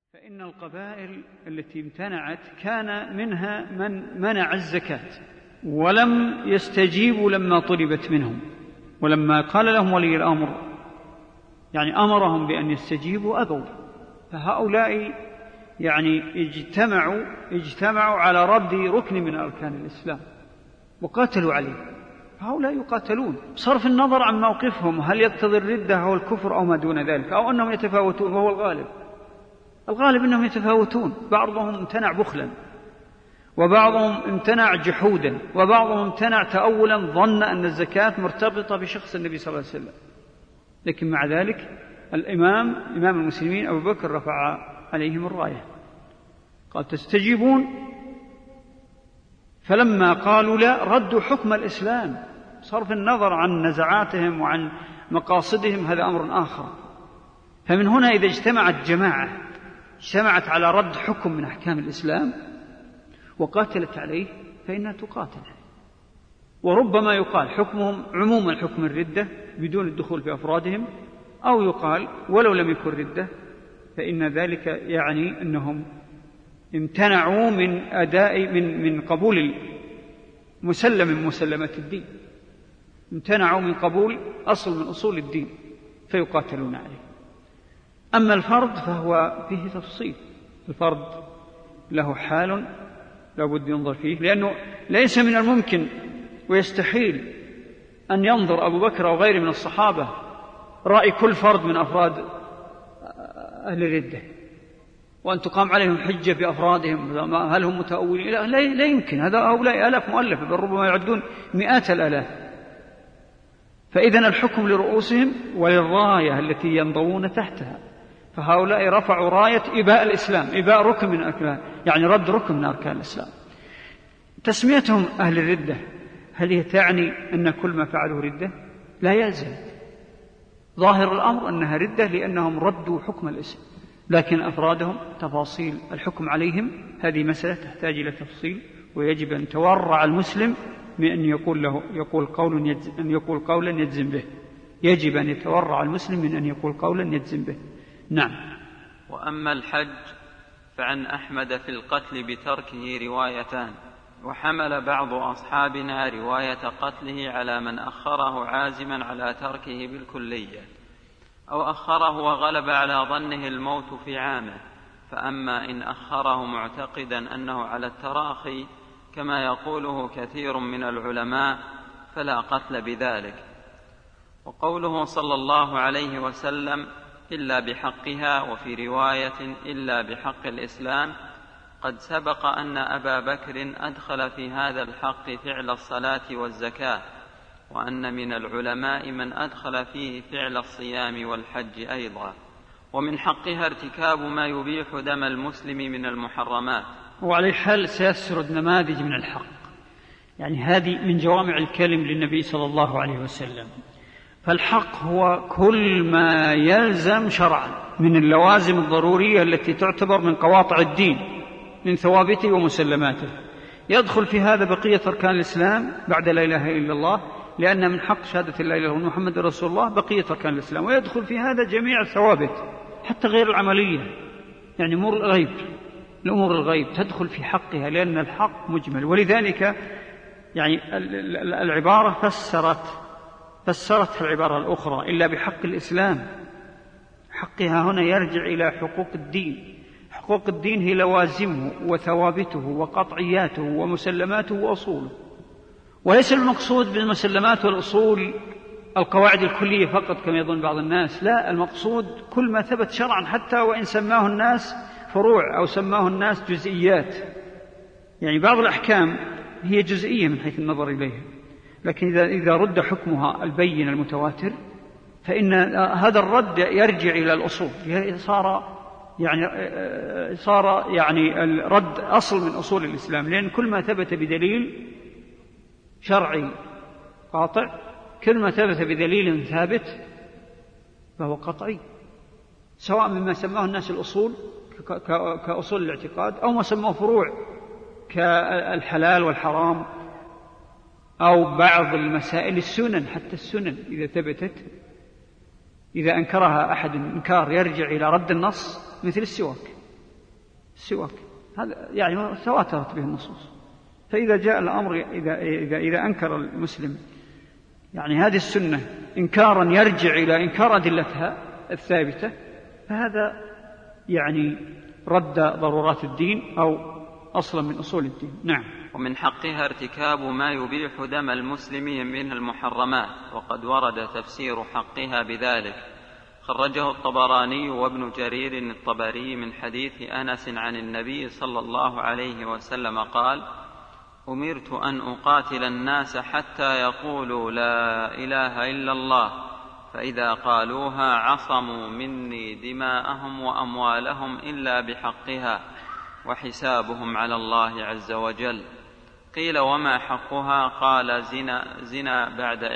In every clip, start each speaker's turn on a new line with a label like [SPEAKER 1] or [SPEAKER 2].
[SPEAKER 1] فإن القبائل التي امتنعت كان منها من منع الزكاة ولم يستجيبوا لما طلبت منهم، ولما قال لهم ولي الأمر يعني أمرهم بأن يستجيبوا أبوا، فهؤلاء يعني اجتمعوا على رد ركن من أركان الإسلام وقاتلوا عليه. هؤلاء يقاتلون بصرف النظر عن موقفهم، هل يقتضي الردة أو الكفر أو ما دون ذلك، أو أنهم يتفاوتون، وهو الغالب أنهم يتفاوتون. بعضهم امتنع بخلا، وبعضهم امتنع جحودا، وبعضهم امتنع تأولا ظن أن الزكاة مرتبطة بشخص النبي صلى الله عليه وسلم. لكن مع ذلك إمام المسلمين أبو بكر رفع عليهم الراية قال تستجيبون، فلما قالوا لا ردوا حكم الإسلام صرف النظر عن نزعاتهم وعن مقاصدهم، هذا أمر آخر. فمن هنا إذا اجتمعت على رد حكم من أحكام الإسلام وقاتلت عليه فإنها تقاتل، وربما يقال حكمهم عموما حكم الردة بدون الدخول في أفرادهم، أو يقال ولو لم يكن ردة فإن ذلك يعني أنهم امتنعوا من من قبول مسلم مسلمات الدين، امتنعوا من قبول أصل من أصول الدين فيقاتلون عليه. أما الفرد فهو فيه تفصيل، الفرد له حال لا بد ينظر فيه، لأنه ليس من الممكن ويستحيل أن ينظر أبو بكر أو غيره من الصحابة رأي كل فرد من أفراد أهل الردة وأن تقام عليهم حجة بأفرادهم هل هم متأولين، لا يمكن. هؤلاء آلاف مؤلفة بل ربما يعدون مئات الآلاف. فإذن الحكم لرؤوسهم وللراية التي ينضوون تحتها، فهؤلاء رفعوا راية إباء الإسلام، إباء ركن من أركان، يعني رد ركن من أركان الإسلام. تسميتهم أهل الردة هل هي تعني أن كل ما فعلوا ردة؟ لا يلزم، ظاهر الأمر أنها ردة لأنهم ردوا حكم الإسلام، لكن أفرادهم تفاصيل الحكم عليهم هذه مسألة تحتاج إلى تفصيل، ويجب أن يتورع المسلم من أن يقول قولا يجزم به، يجب أن يتورع المسلم من أن يقول قولا يجزم به. نعم.
[SPEAKER 2] وأما الحج فعن أحمد في القتل بتركه روايتان، وحمل بعض أصحابنا رواية قتله على من أخره عازما على تركه بالكلية، أو أخره وغلب على ظنه الموت في عامه، فأما إن أخره معتقدا أنه على التراخي كما يقوله كثير من العلماء فلا قتل بذلك. وقوله صلى الله عليه وسلم إلا بحقها، وفي رواية إلا بحق الإسلام، قد سبق أن أبا بكر أدخل في هذا الحق فعل الصلاة والزكاة، وأن من العلماء من أدخل فيه فعل الصيام والحج أيضا. ومن حقها ارتكاب ما يبيح دم المسلم من المحرمات.
[SPEAKER 1] وعلى حال سيسرد نماذج من الحق، يعني هذه من جوامع الكلم للنبي صلى الله عليه وسلم. فالحق هو كل ما يلزم شرعا من اللوازم الضرورية التي تعتبر من قواطع الدين من ثوابته ومسلماته، يدخل في هذا بقية أركان الإسلام بعد لا إله إلا الله، لأن من حق شهادة لا إله إلا الله محمد رسول الله بقية أركان الإسلام، ويدخل في هذا جميع الثوابت حتى غير العملية، يعني الأمور الغيب تدخل في حقها، لأن الحق مجمل. ولذلك يعني العبارة فسرت العبارة الأخرى إلا بحق الإسلام. حقها هنا يرجع إلى حقوق الدين. حقوق الدين هي لوازمه وثوابته وقطعياته ومسلماته وأصوله، وليس المقصود بالمسلمات والأصول القواعد الكلية فقط كما يظن بعض الناس، لا، المقصود كل ما ثبت شرعا حتى وإن سماه الناس فروع أو سماه الناس جزئيات. يعني بعض الأحكام هي جزئية من حيث النظر إليها، لكن إذا رد حكمها البين المتواتر فإن هذا الرد يرجع إلى الأصول، صار يعني الرد أصل من أصول الإسلام، لأن كل ما ثبت بدليل شرعي قاطع، كل ما ثبت بدليل ثابت فهو قطعي، سواء مما سماه الناس الأصول كأصول الاعتقاد، أو ما سماه فروع كالحلال والحرام، أو بعض المسائل السنن، حتى السنن إذا ثبتت إذا أنكرها أحد إنكار يرجع إلى رد النص، مثل السواك السواك، هذا يعني تواترت به النصوص. فإذا جاء الأمر إذا أنكر المسلم يعني هذه السنة إنكارا يرجع إلى إنكار أدلتها الثابتة، فهذا يعني رد ضرورات الدين أو أصلا من أصول الدين. نعم.
[SPEAKER 2] ومن حقها ارتكاب ما يبيح دم المسلمين من المحرمات، وقد ورد تفسير حقها بذلك. خرجه الطبراني وابن جرير الطبري من حديث أنس عن النبي صلى الله عليه وسلم قال: أمرت أن أقاتل الناس حتى يقولوا لا إله إلا الله، فإذا قالوها عصموا مني دماءهم وأموالهم إلا بحقها، وحسابهم على الله عز وجل. قيل: وما حقها؟ قال: زنا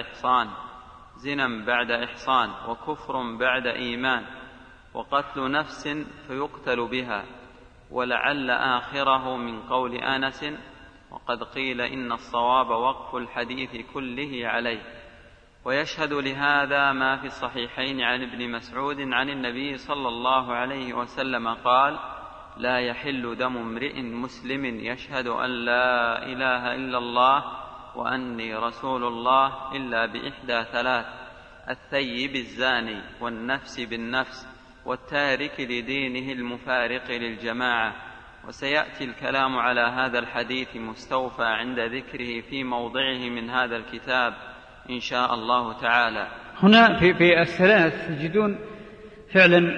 [SPEAKER 2] بعد إحصان وكفر بعد إيمان وقتل نفس فيقتل بها. ولعل آخره من قول أنس، وقد قيل إن الصواب وقف الحديث كله عليه. ويشهد لهذا ما في الصحيحين عن ابن مسعود عن النبي صلى الله عليه وسلم قال: لا يحل دم امرئ مسلم يشهد أن لا إله إلا الله وأني رسول الله إلا بإحدى ثلاث: الثيب الزاني، والنفس بالنفس، والتارك لدينه المفارق للجماعة. وسيأتي الكلام على هذا الحديث مستوفى عند ذكره في موضعه من هذا الكتاب إن شاء الله تعالى.
[SPEAKER 1] هنا في الثلاث تجدون فعلا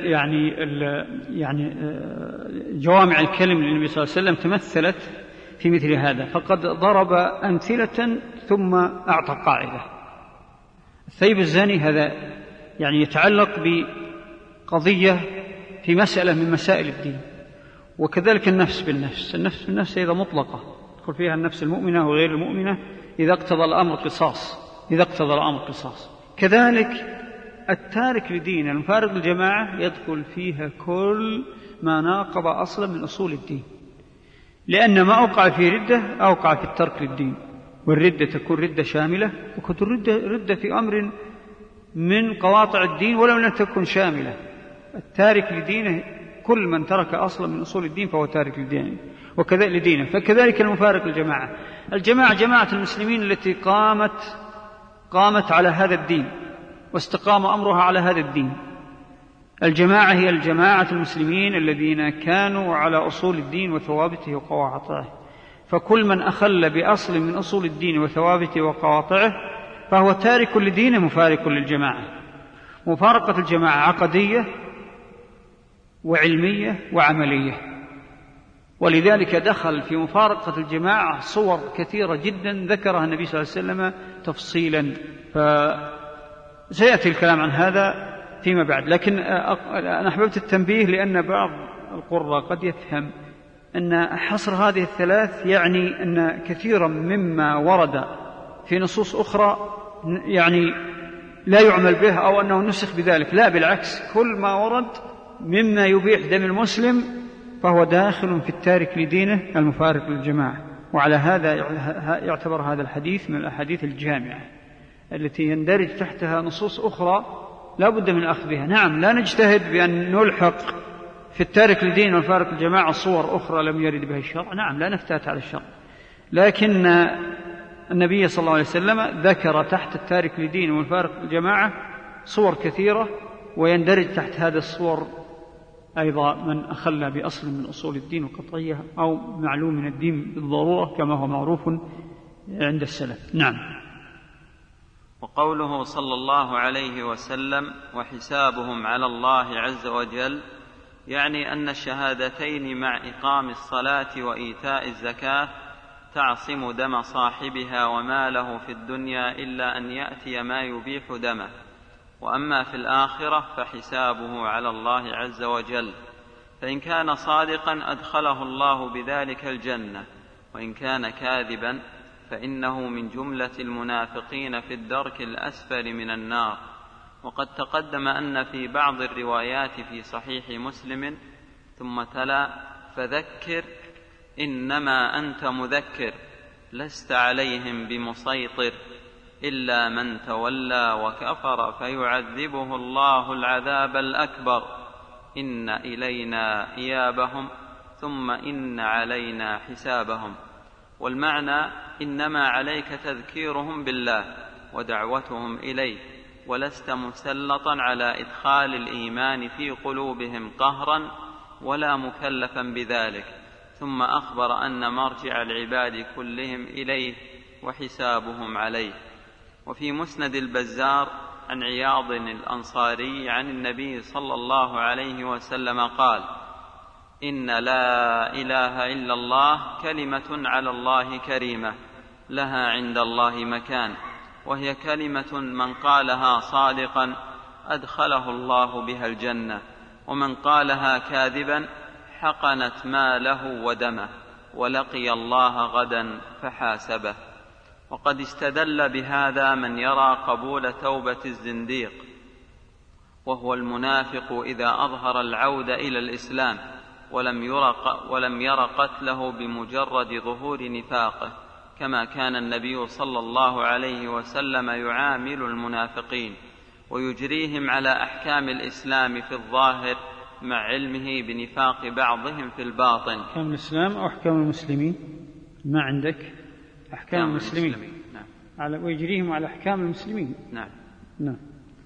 [SPEAKER 1] يعني جوامع الكلم للنبي صلى الله عليه وسلم تمثلت في مثل هذا، فقد ضرب أمثلة ثم أعطى قاعدة. الثيب الزاني هذا يعني يتعلق بقضية في مسألة من مسائل الدين، وكذلك النفس بالنفس. النفس بالنفس إذا مطلقة يدخل فيها النفس المؤمنة وغير المؤمنة إذا اقتضى الأمر قصاص. كذلك التارك لدين المفارق للجماعة يدخل فيها كل ما ناقض أصلا من أصول الدين، لأن ما أوقع في ردة أوقع في الترك للدين، والردة تكون ردة شاملة، وكتن ردة في أمر من قواطع الدين ولو لم تكن شاملة. التارك لدينه كل من ترك أصلا من أصول الدين فهو تارك لدينه وكذلك لدينه. فكذلك المفارق للجماعة، جماعة المسلمين التي قامت على هذا الدين واستقام أمرها على هذا الدين. الجماعة هي الجماعة المسلمين الذين كانوا على أصول الدين وثوابته وقواطعه. فكل من أخل بأصل من أصول الدين وثوابته وقواطعه فهو تارك لدينه مفارق للجماعة. مفارقة الجماعة عقدية وعلمية وعملية، ولذلك دخل في مفارقة الجماعة صور كثيرة جدا ذكرها النبي صلى الله عليه وسلم تفصيلا، فسيأتي الكلام عن هذا فيما بعد. لكن أنا أحببت التنبيه لأن بعض القراء قد يفهم أن حصر هذه الثلاث يعني أن كثيرا مما ورد في نصوص أخرى يعني لا يعمل به أو أنه نسخ بذلك. لا، بالعكس، كل ما ورد مما يبيح دم المسلم فهو داخل في التارك لدينه المفارق للجماعة. وعلى هذا يعتبر هذا الحديث من الأحاديث الجامعة التي يندرج تحتها نصوص أخرى لا بد من أخذها. نعم، لا نجتهد بأن نلحق في التارك لدين والفارق الجماعة صور أخرى لم يرد بها الشرع، نعم، لا نفتات على الشرع، لكن النبي صلى الله عليه وسلم ذكر تحت التارك لدين والفارق الجماعة صور كثيرة، ويندرج تحت هذه الصور أيضا من أخل بأصل من أصول الدين وقطعية أو معلوم من الدين بالضرورة كما هو معروف عند السلف. نعم.
[SPEAKER 2] وقوله صلى الله عليه وسلم: وحسابهم على الله عز وجل، يعني أن الشهادتين مع إقام الصلاة وإيتاء الزكاة تعصم دم صاحبها وماله في الدنيا إلا أن يأتي ما يبيح دمه، وأما في الآخرة فحسابه على الله عز وجل، فإن كان صادقا أدخله الله بذلك الجنة، وإن كان كاذبا فإنه من جملة المنافقين في الدرك الأسفل من النار. وقد تقدم أن في بعض الروايات في صحيح مسلم ثم تلا: فذكر إنما أنت مذكر لست عليهم بمسيطر إلا من تولى وكفر فيعذبه الله العذاب الأكبر إن إلينا إيابهم ثم إن علينا حسابهم. والمعنى إنما عليك تذكيرهم بالله ودعوتهم إليه، ولست مسلطا على إدخال الإيمان في قلوبهم قهرا ولا مكلفا بذلك. ثم أخبر أن مرجع العباد كلهم إليه وحسابهم عليه. وفي مسند البزار عن عياض الأنصاري عن النبي صلى الله عليه وسلم قال: إن لا إله إلا الله كلمة على الله كريمة لها عند الله مكان، وهي كلمة من قالها صادقا أدخله الله بها الجنة، ومن قالها كاذبا حقنت ماله ودمه ولقي الله غدا فحاسبه. وقد استدل بهذا من يرى قبول توبة الزنديق وهو المنافق إذا أظهر العود إلى الإسلام ولم ير قتله بمجرد ظهور نفاقه، كما كان النبي صلى الله عليه وسلم يعامل المنافقين ويجريهم على أحكام الإسلام في الظاهر مع علمه بنفاق بعضهم في الباطن.
[SPEAKER 1] أحكام الإسلام أو أحكام المسلمين؟ ما عندك أحكام المسلمين. نعم. ويجريهم على أحكام المسلمين.
[SPEAKER 2] نعم.
[SPEAKER 1] نعم.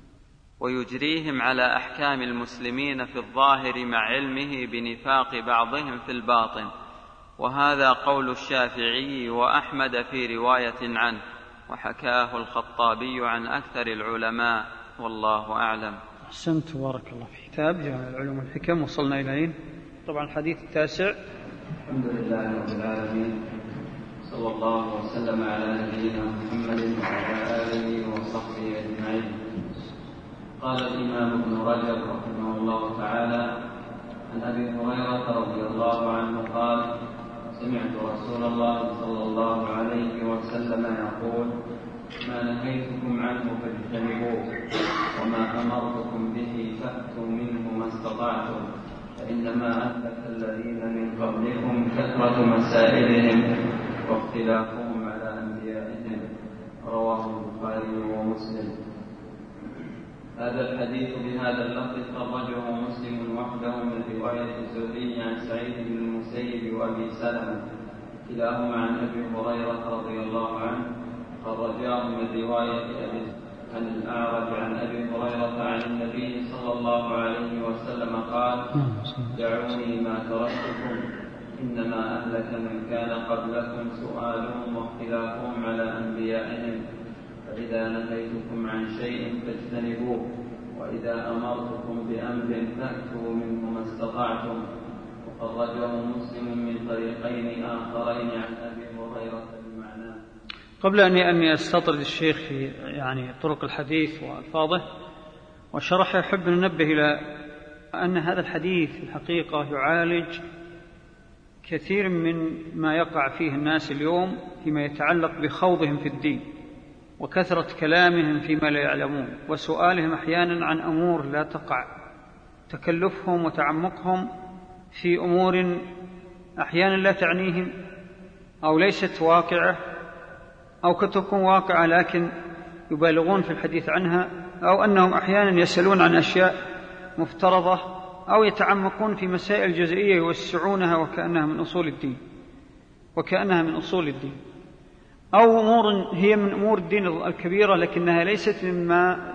[SPEAKER 2] ويجريهم على أحكام المسلمين في الظاهر مع علمه بنفاق بعضهم في الباطن. وهذا قول الشافعي وأحمد في رواية عنه، وحكاه الخطابي عن أكثر العلماء، والله أعلم.
[SPEAKER 1] أحسنت، بارك الله في كتاب جامع العلوم والحكم. وصلنا إليه طبعا الحديث التاسع.
[SPEAKER 2] الحمد لله رب العالمين، صلى الله وسلم على نبينا محمد وعلى آله وصحبه أجمعين. قال الإمام ابن رجب رحمه الله تعالى: عن أبي هريرة رضي الله عنه قال: سمعت رسول الله صلى الله عليه وسلم يقول: ما نهيتكم عنه فاجتنبوه، وما أمرتكم به فأتوا منه ما استطعتم، فإنما أهلك الذين من قبلكم كثرة مسائلهم واختلافهم على أنبيائهم. رواه البخاري ومسلم. هذا الحديث بهذا اللفظ خرجه مسلم وحده من رواية الزهري عن سعيد بن المسيب وأبي سلمة، كلاهما عن أبي هريرة رضي الله عنه. خرجاه من رواية عن الأعرج عن أبي هريرة عن النبي صلى الله عليه وسلم قال: دعوني ما تركتكم، إنما أهلك من كان قبلكم سؤالهم واختلافهم على أنبيائهم، فإذا نهيتكم عن شيء فاجتنبوه، وإذا أمرتكم بأمر فأتوا منه ما استطعتم. وخرجه مسلم من طريقين آخرين عن أبي هريرة بمعناه.
[SPEAKER 1] قبل أني أستطرد الشيخ في طرق الحديث وألفاظه وشرحه، يحب أن ننبه إلى أن هذا الحديث في الحقيقة يعالج كثير من ما يقع فيه الناس اليوم فيما يتعلق بخوضهم في الدين وكثرة كلامهم فيما لا يعلمون وسؤالهم أحيانا عن أمور لا تقع، تكلفهم وتعمقهم في أمور أحيانا لا تعنيهم أو ليست واقعة أو قد تكون واقعة لكن يبالغون في الحديث عنها، أو أنهم أحيانا يسألون عن أشياء مفترضة أو يتعمقون في مسائل جزئية يوسعونها وكأنها من أصول الدين أو أمور هي من أمور الدين الكبيرة لكنها ليست مما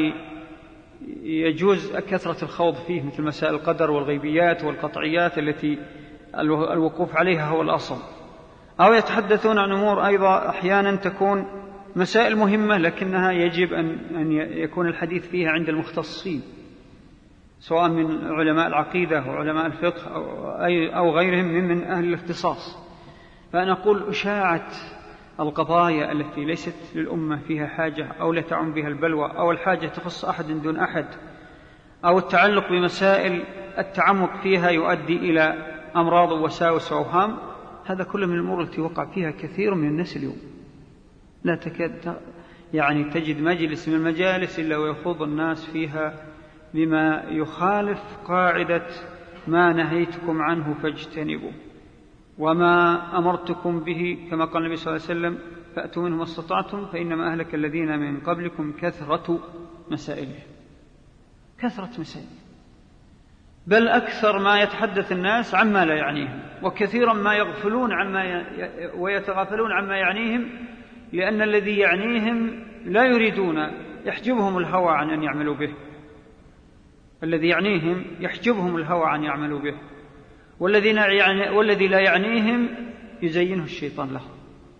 [SPEAKER 1] يجوز كثرة الخوض فيه، مثل مسائل القدر والغيبيات والقطعيات التي الوقوف عليها هو الأصل. أو يتحدثون عن أمور أيضا أحيانا تكون مسائل مهمة لكنها يجب أن يكون الحديث فيها عند المختصين، سواء من علماء العقيدة وعلماء الفقه أو غيرهم من أهل الاختصاص. فأنا أقول أشاعة القضايا التي ليست للأمة فيها حاجة أو لا تعم بها البلوى أو الحاجة تخص أحد دون أحد أو التعلق بمسائل التعمق فيها يؤدي إلى أمراض ووساوس وأوهام، هذا كله من الأمور التي وقع فيها كثير من الناس اليوم. لا تكاد تجد مجلس من المجالس إلا ويخوض الناس فيها بما يخالف قاعدة ما نهيتكم عنه فاجتنبوا، وما أمرتكم به كما قال النبي صلى الله عليه وسلم فأتوا منه ما استطعتم، فإنما أهلك الذين من قبلكم كثرة مسائلهم. بل أكثر ما يتحدث الناس عما لا يعنيهم، وكثيرا ما يغفلون ويتغافلون عما يعنيهم، لأن الذي يعنيهم لا يريدون، يحجبهم الهوى عن أن يعملوا به. الذي يعنيهم يحجبهم الهوى عن يعملوا به، والذي لا يعنيهم يزينه الشيطان له.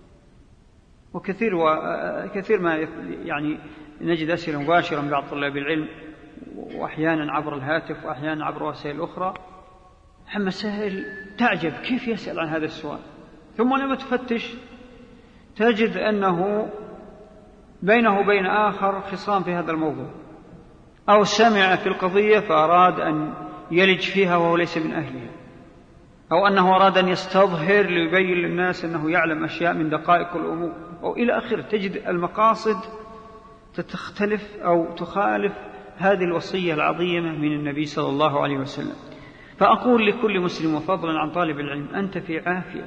[SPEAKER 1] وكثير ما يعني نجد أسئلة مباشرة من بعض طلاب العلم، وأحيانا عبر الهاتف وأحيانا عبر وسائل أخرى، مسائل تعجب كيف يسأل عن هذا السؤال، ثم لما تفتش تجد أنه بينه وبين آخر خصام في هذا الموضوع، أو سمع في القضية فأراد أن يلج فيها وهو ليس من أهلها، أو أنه أراد أن يستظهر ليبين للناس أنه يعلم أشياء من دقائق الأمور، أو إلى آخره. تجد المقاصد تختلف أو تخالف هذه الوصية العظيمة من النبي صلى الله عليه وسلم. فأقول لكل مسلم وفضلا عن طالب العلم أنت في عافية،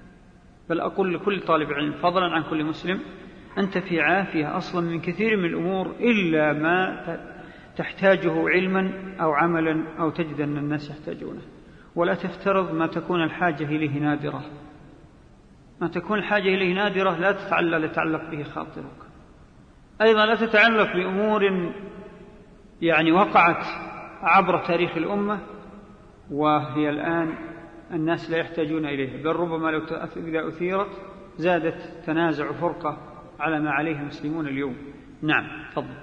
[SPEAKER 1] بل أقول لكل طالب علم فضلا عن كل مسلم أنت في عافية أصلا من كثير من الأمور، إلا ما تحتاجه علما أو عملا أو تجد أن الناس يحتاجونه. ولا تفترض ما تكون الحاجة إليه نادرة، ما تكون الحاجة إليه نادرة لا تتعلق به خاطرك. أيضا لا تتعلق بأمور يعني وقعت عبر تاريخ الأمة وهي الآن الناس لا يحتاجون إليها، بل ربما لو إذا أثيرت زادت تنازع فرقة على ما عليه المسلمون اليوم. نعم تفضل.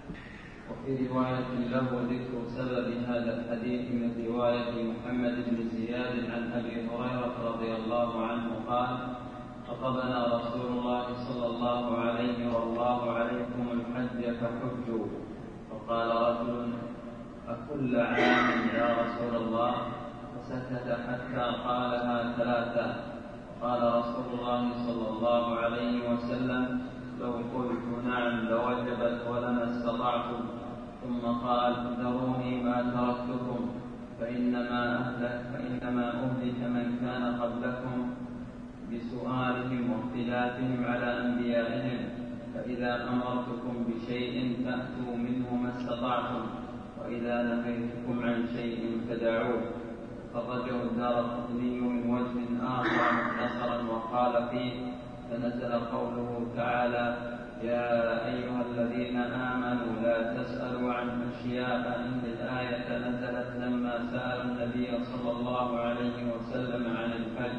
[SPEAKER 2] وفي رواية له ذكر سبب هذا الحديث من رواية محمد بن زياد عن أبي هريرة رضي الله عنه قال: خطبنا رسول الله صلى الله عليه والله عليكم الحج فحجوا. فقال رجل: أكل عام يا رسول الله؟ فسكت حتى قالها ثلاثة. قال رسول الله صلى الله عليه وسلم: لو قلت نعم لوجبت ولما استطعتم. ثم قال: ذروني ما تركتكم، فإنما أهلك من كان قبلكم بسؤالهم واختلافهم على أنبيائهم، فإذا أمرتكم بشيء فأتوا منه ما استطعتم، وإذا نهيتكم عن شيء فدعوه. فخرجه الدارقطني من وجه آخر مختصرا وقال فيه: فنزل قوله تعالى: يا أيها الذين آمنوا لا تسألوا عن أشياء، إن الآية نزلت لما سأل النبي صلى الله عليه وسلم عن الحج،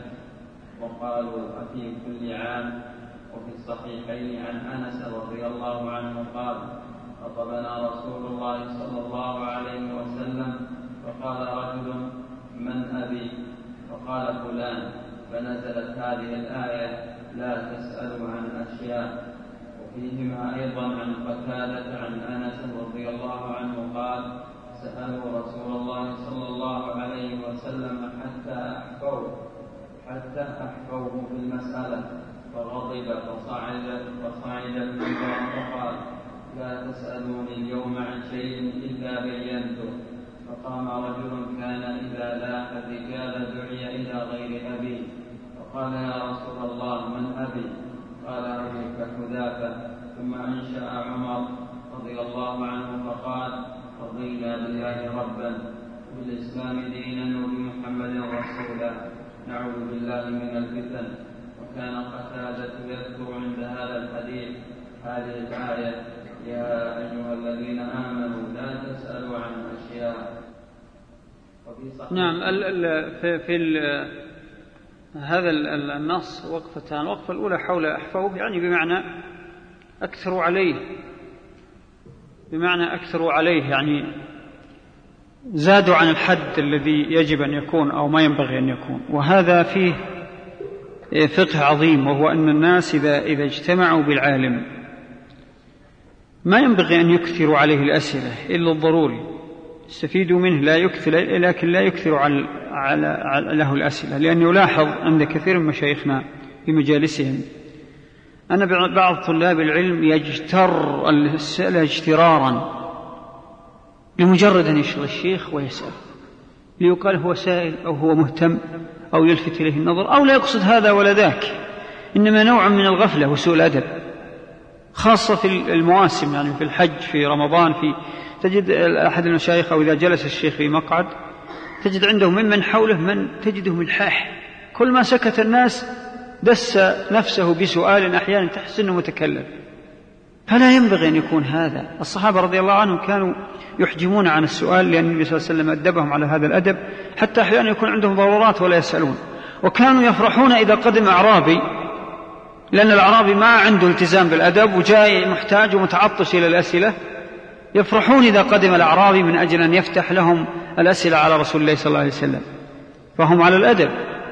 [SPEAKER 2] وقالوا أفي كل عام. وفي الصحيحين عن أنس رضي الله عنه قال: خطبنا رسول الله صلى الله عليه وسلم فقال رجل: من أبي؟ فقال فلان، فنزلت هذه الآية: لا تسألوا عن أشياء. وفيهما أيضا عن قتادة عن أنس رضي الله عنه قال: سألوا رسول الله صلى الله عليه وسلم حتى أحفوه في المسألة، فغضب فصعد المنبر فقال: لا تسألوني اليوم عن شيء إلا بينته. فقام رجل كان إذا لاقى الرجال دعي إلى غير أبيه، فقال: يا رسول الله من أبي؟ قال: أبوك حذافة. ثم أنشأ عمر رضي الله عنه فقال: رضينا بالله ربا وبالإسلام دينا وبمحمد رسولا، نعوذ بالله من الفتن. وكان قتادة يذكر عند هذا الحديث هذه الآية: يا أيها الذين آمنوا لا تسألوا عن أشياء.
[SPEAKER 1] نعم. هذا النص وقفتان. الوقفة الأولى حول أحفوه، يعني بمعنى أكثروا عليه، يعني زادوا عن الحد الذي يجب أن يكون أو ما ينبغي أن يكون. وهذا فيه فقه عظيم، وهو أن الناس إذا اجتمعوا بالعالم ما ينبغي أن يكثروا عليه الأسئلة إلا الضروري، يستفيدوا منه لكن لا يكثروا له الأسئلة، لأنه يلاحظ عند كثير من مشايخنا في مجالسهم أن بعض طلاب العلم يجتر الأسئلة اجترارا لمجرد أن يشغل الشيخ ويسأل، ليقال هو سائل أو هو مهتم أو يلفت إليه النظر، أو لا يقصد هذا ولا ذاك، إنما نوع من الغفلة وسوء الأدب، خاصة في المواسم، يعني في الحج، في رمضان، تجد أحد المشايخ أو إذا جلس الشيخ في مقعد تجد عنده ممن حوله من تجده ملحاح، كل ما سكت الناس دس نفسه بسؤال أحيانا تحس أنه متكلم. فلا ينبغي أن يكون هذا. الصحابة رضي الله عنهم كانوا يحجمون عن السؤال، لأن النبي صلى الله عليه وسلم أدبهم على هذا الأدب، حتى أحيانا يكون عندهم ضرورات ولا يسألون. وكانوا يفرحون إذا قدم أعرابي، لأن الأعرابي ما عنده التزام بالأدب وجاي محتاج ومتعطش إلى الأسئلة، يفرحون إذا قدم الأعرابي من أجل أن يفتح لهم الأسئلة على رسول الله صلى الله عليه وسلم، فهم على الأدب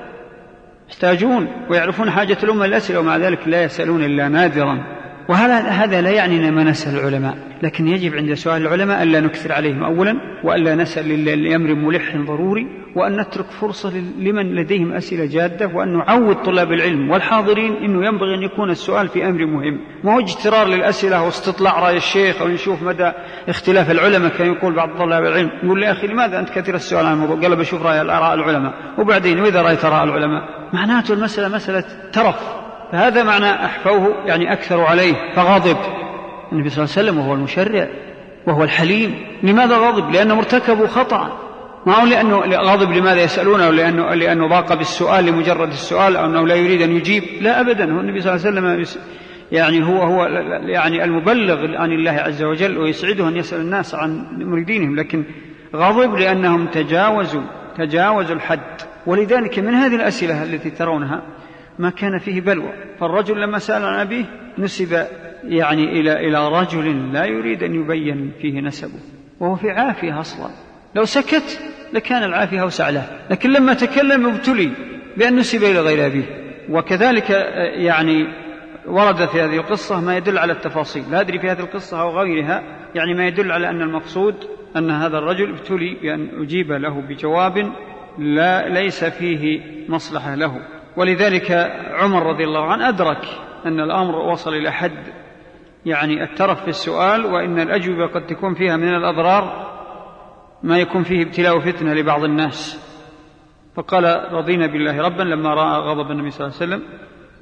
[SPEAKER 1] يحتاجون ويعرفون حاجة الأمة الأسئلة، ومع ذلك لا يسألون إلا نادرا. وهذا لا يعني ما نسأل العلماء، لكن يجب عند سؤال العلماء ألا نكثر عليهم أولا، وألا نسأل لأمر ملح ضروري، وأن نترك فرصة لمن لديهم أسئلة جادة، وأن نعود طلاب العلم والحاضرين أنه ينبغي أن يكون السؤال في أمر مهم، ما هو اجترار للأسئلة واستطلاع رأي الشيخ أو نشوف مدى اختلاف العلماء. كان يقول بعض طلاب العلم يقول لي أخي لماذا أنت كثير السؤال عن الموضوع؟ قال بشوف آراء العلماء، وبعدين وإذا رأيت آراء العلماء معناته المسألة مسألة ترف، فهذا معنى أحفوه يعني أكثر عليه. فغضب النبي صلى الله عليه وسلم وهو المشرع وهو الحليم. لماذا غضب؟ لأنه مرتكبوا خطأ، ما هو لأنه غضب لماذا يسألونه لأنه ضاق بالسؤال لمجرد السؤال أو أنه لا يريد أن يجيب، لا أبدا. هو النبي صلى الله عليه وسلم يعني هو يعني المبلغ عن الله عز وجل، ويسعده أن يسأل الناس عن مريدينهم، لكن غضب لأنهم تجاوزوا الحد. ولذلك من هذه الأسئلة التي ترونها ما كان فيه بلوى. فالرجل لما سأل عن أبيه نسب يعني إلى رجل لا يريد أن يبين فيه نسبه، وهو في عافية أصلا، لو سكت لكان العافية أوسع له، لكن لما تكلم ابتلي بأن نسب إلى غير أبيه. وكذلك يعني ورد في هذه القصة ما يدل على التفاصيل، لا أدري في هذه القصة أو غيرها، يعني ما يدل على أن المقصود أن هذا الرجل ابتلي بأن أجيب له بجواب ليس فيه مصلحة له. ولذلك عمر رضي الله عنه أدرك أن الأمر وصل إلى حد يعني الترف في السؤال، وإن الأجوبة قد تكون فيها من الأضرار ما يكون فيه ابتلاء وفتنة لبعض الناس. فقال رضينا بالله ربا لما رأى غضب النبي صلى الله عليه وسلم،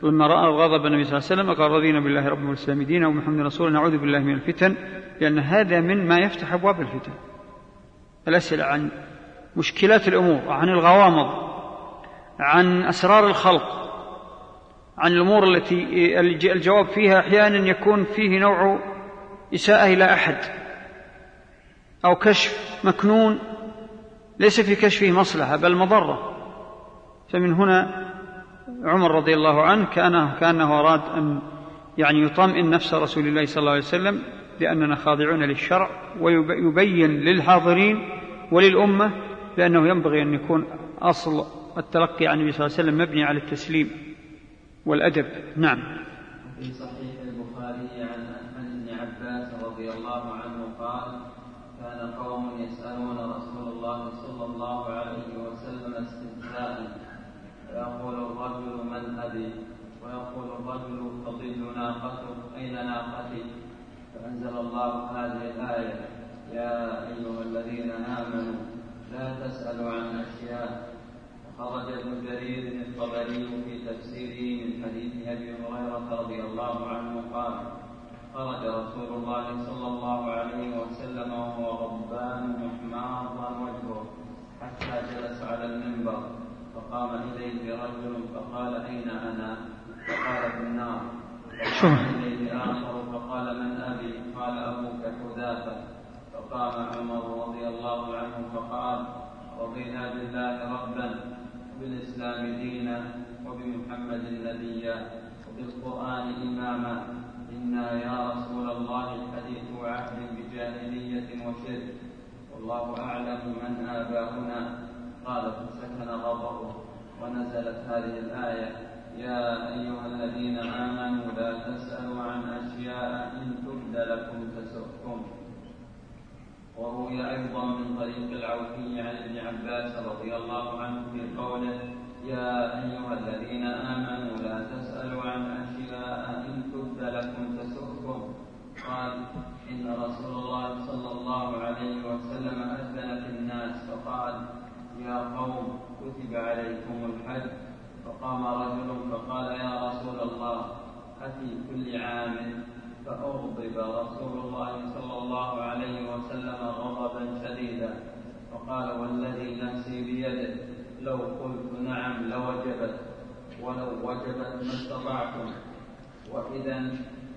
[SPEAKER 1] قال رضينا بالله ربا والإسلام دينا ومحمد رسولا نعوذ بالله من الفتن، لأن هذا من ما يفتح أبواب الفتن. الأسئلة عن مشكلات الأمور، عن الغوامض، عن أسرار الخلق، عن الأمور التي الجواب فيها أحيانا يكون فيه نوع إساءة إلى أحد، أو كشف مكنون ليس في كشفه مصلحة بل مضرة. فمن هنا عمر رضي الله عنه كأنه أراد أن يعني يطمئن نفس رسول الله صلى الله عليه وسلم لأننا خاضعون للشرع، ويبين للحاضرين وللأمة لأنه ينبغي أن يكون أصل التلقي عن النبي صلى الله عليه وسلم مبني على التسليم والأدب. نعم.
[SPEAKER 2] في صحيح البخاري عن ابن عباس رضي الله عنه قال: كان قوم يسألون رسول الله صلى الله عليه وسلم استهزاء، فيقول الرجل: من أبي؟ ويقول الرجل: تضل ناقتك، أين ناقتي؟ فأنزل الله هذه الآية: يا أيها الذين آمنوا لا تسألوا عن أشياء. خرج ابن جرير الطبري في تفسيره من حديث أبي هريرة رضي الله عنه قال: خرج رسول الله صلى الله عليه وسلم وهو غضبان محمار وجهه حتى جلس على المنبر، فقام إليه رجل فقال: أين أنا؟ فقال: في النار. فقام إليه آخر فقال: من أبي؟ قال: أبوك حذافة. فقام عمر رضي الله عنه فقال: رضينا بالله ربا وبالإسلام دينا وبمحمد نبيا وبالقرآن إماما، إنا يا رسول الله حديث عهد بجاهلية وشرك، والله أعلم من آباؤنا. قال: فسكن غضبه ونزلت هذه الآية: يا أيها الذين آمنوا لا تسألوا عن أشياء إن تبد لكم تسؤكم. وروي أيضا من طريق العوفي عن ابن عباس رضي الله عنه في قوله: يا أيها الذين آمنوا لا تسألوا عن أشياء إن تبد لكم تسؤكم. قال: إن رسول الله صلى الله عليه وسلم أذن في الناس فقال: يا قوم كتب عليكم الحج. فقام رجل فقال: يا رسول الله أفي كل عام؟ فأغضب رسول الله صلى الله عليه وسلم غضبا شديدا، وقال والذي نفسي بيده لو قلت نعم لوجبت ولو وجبت ما استطعتم وإذا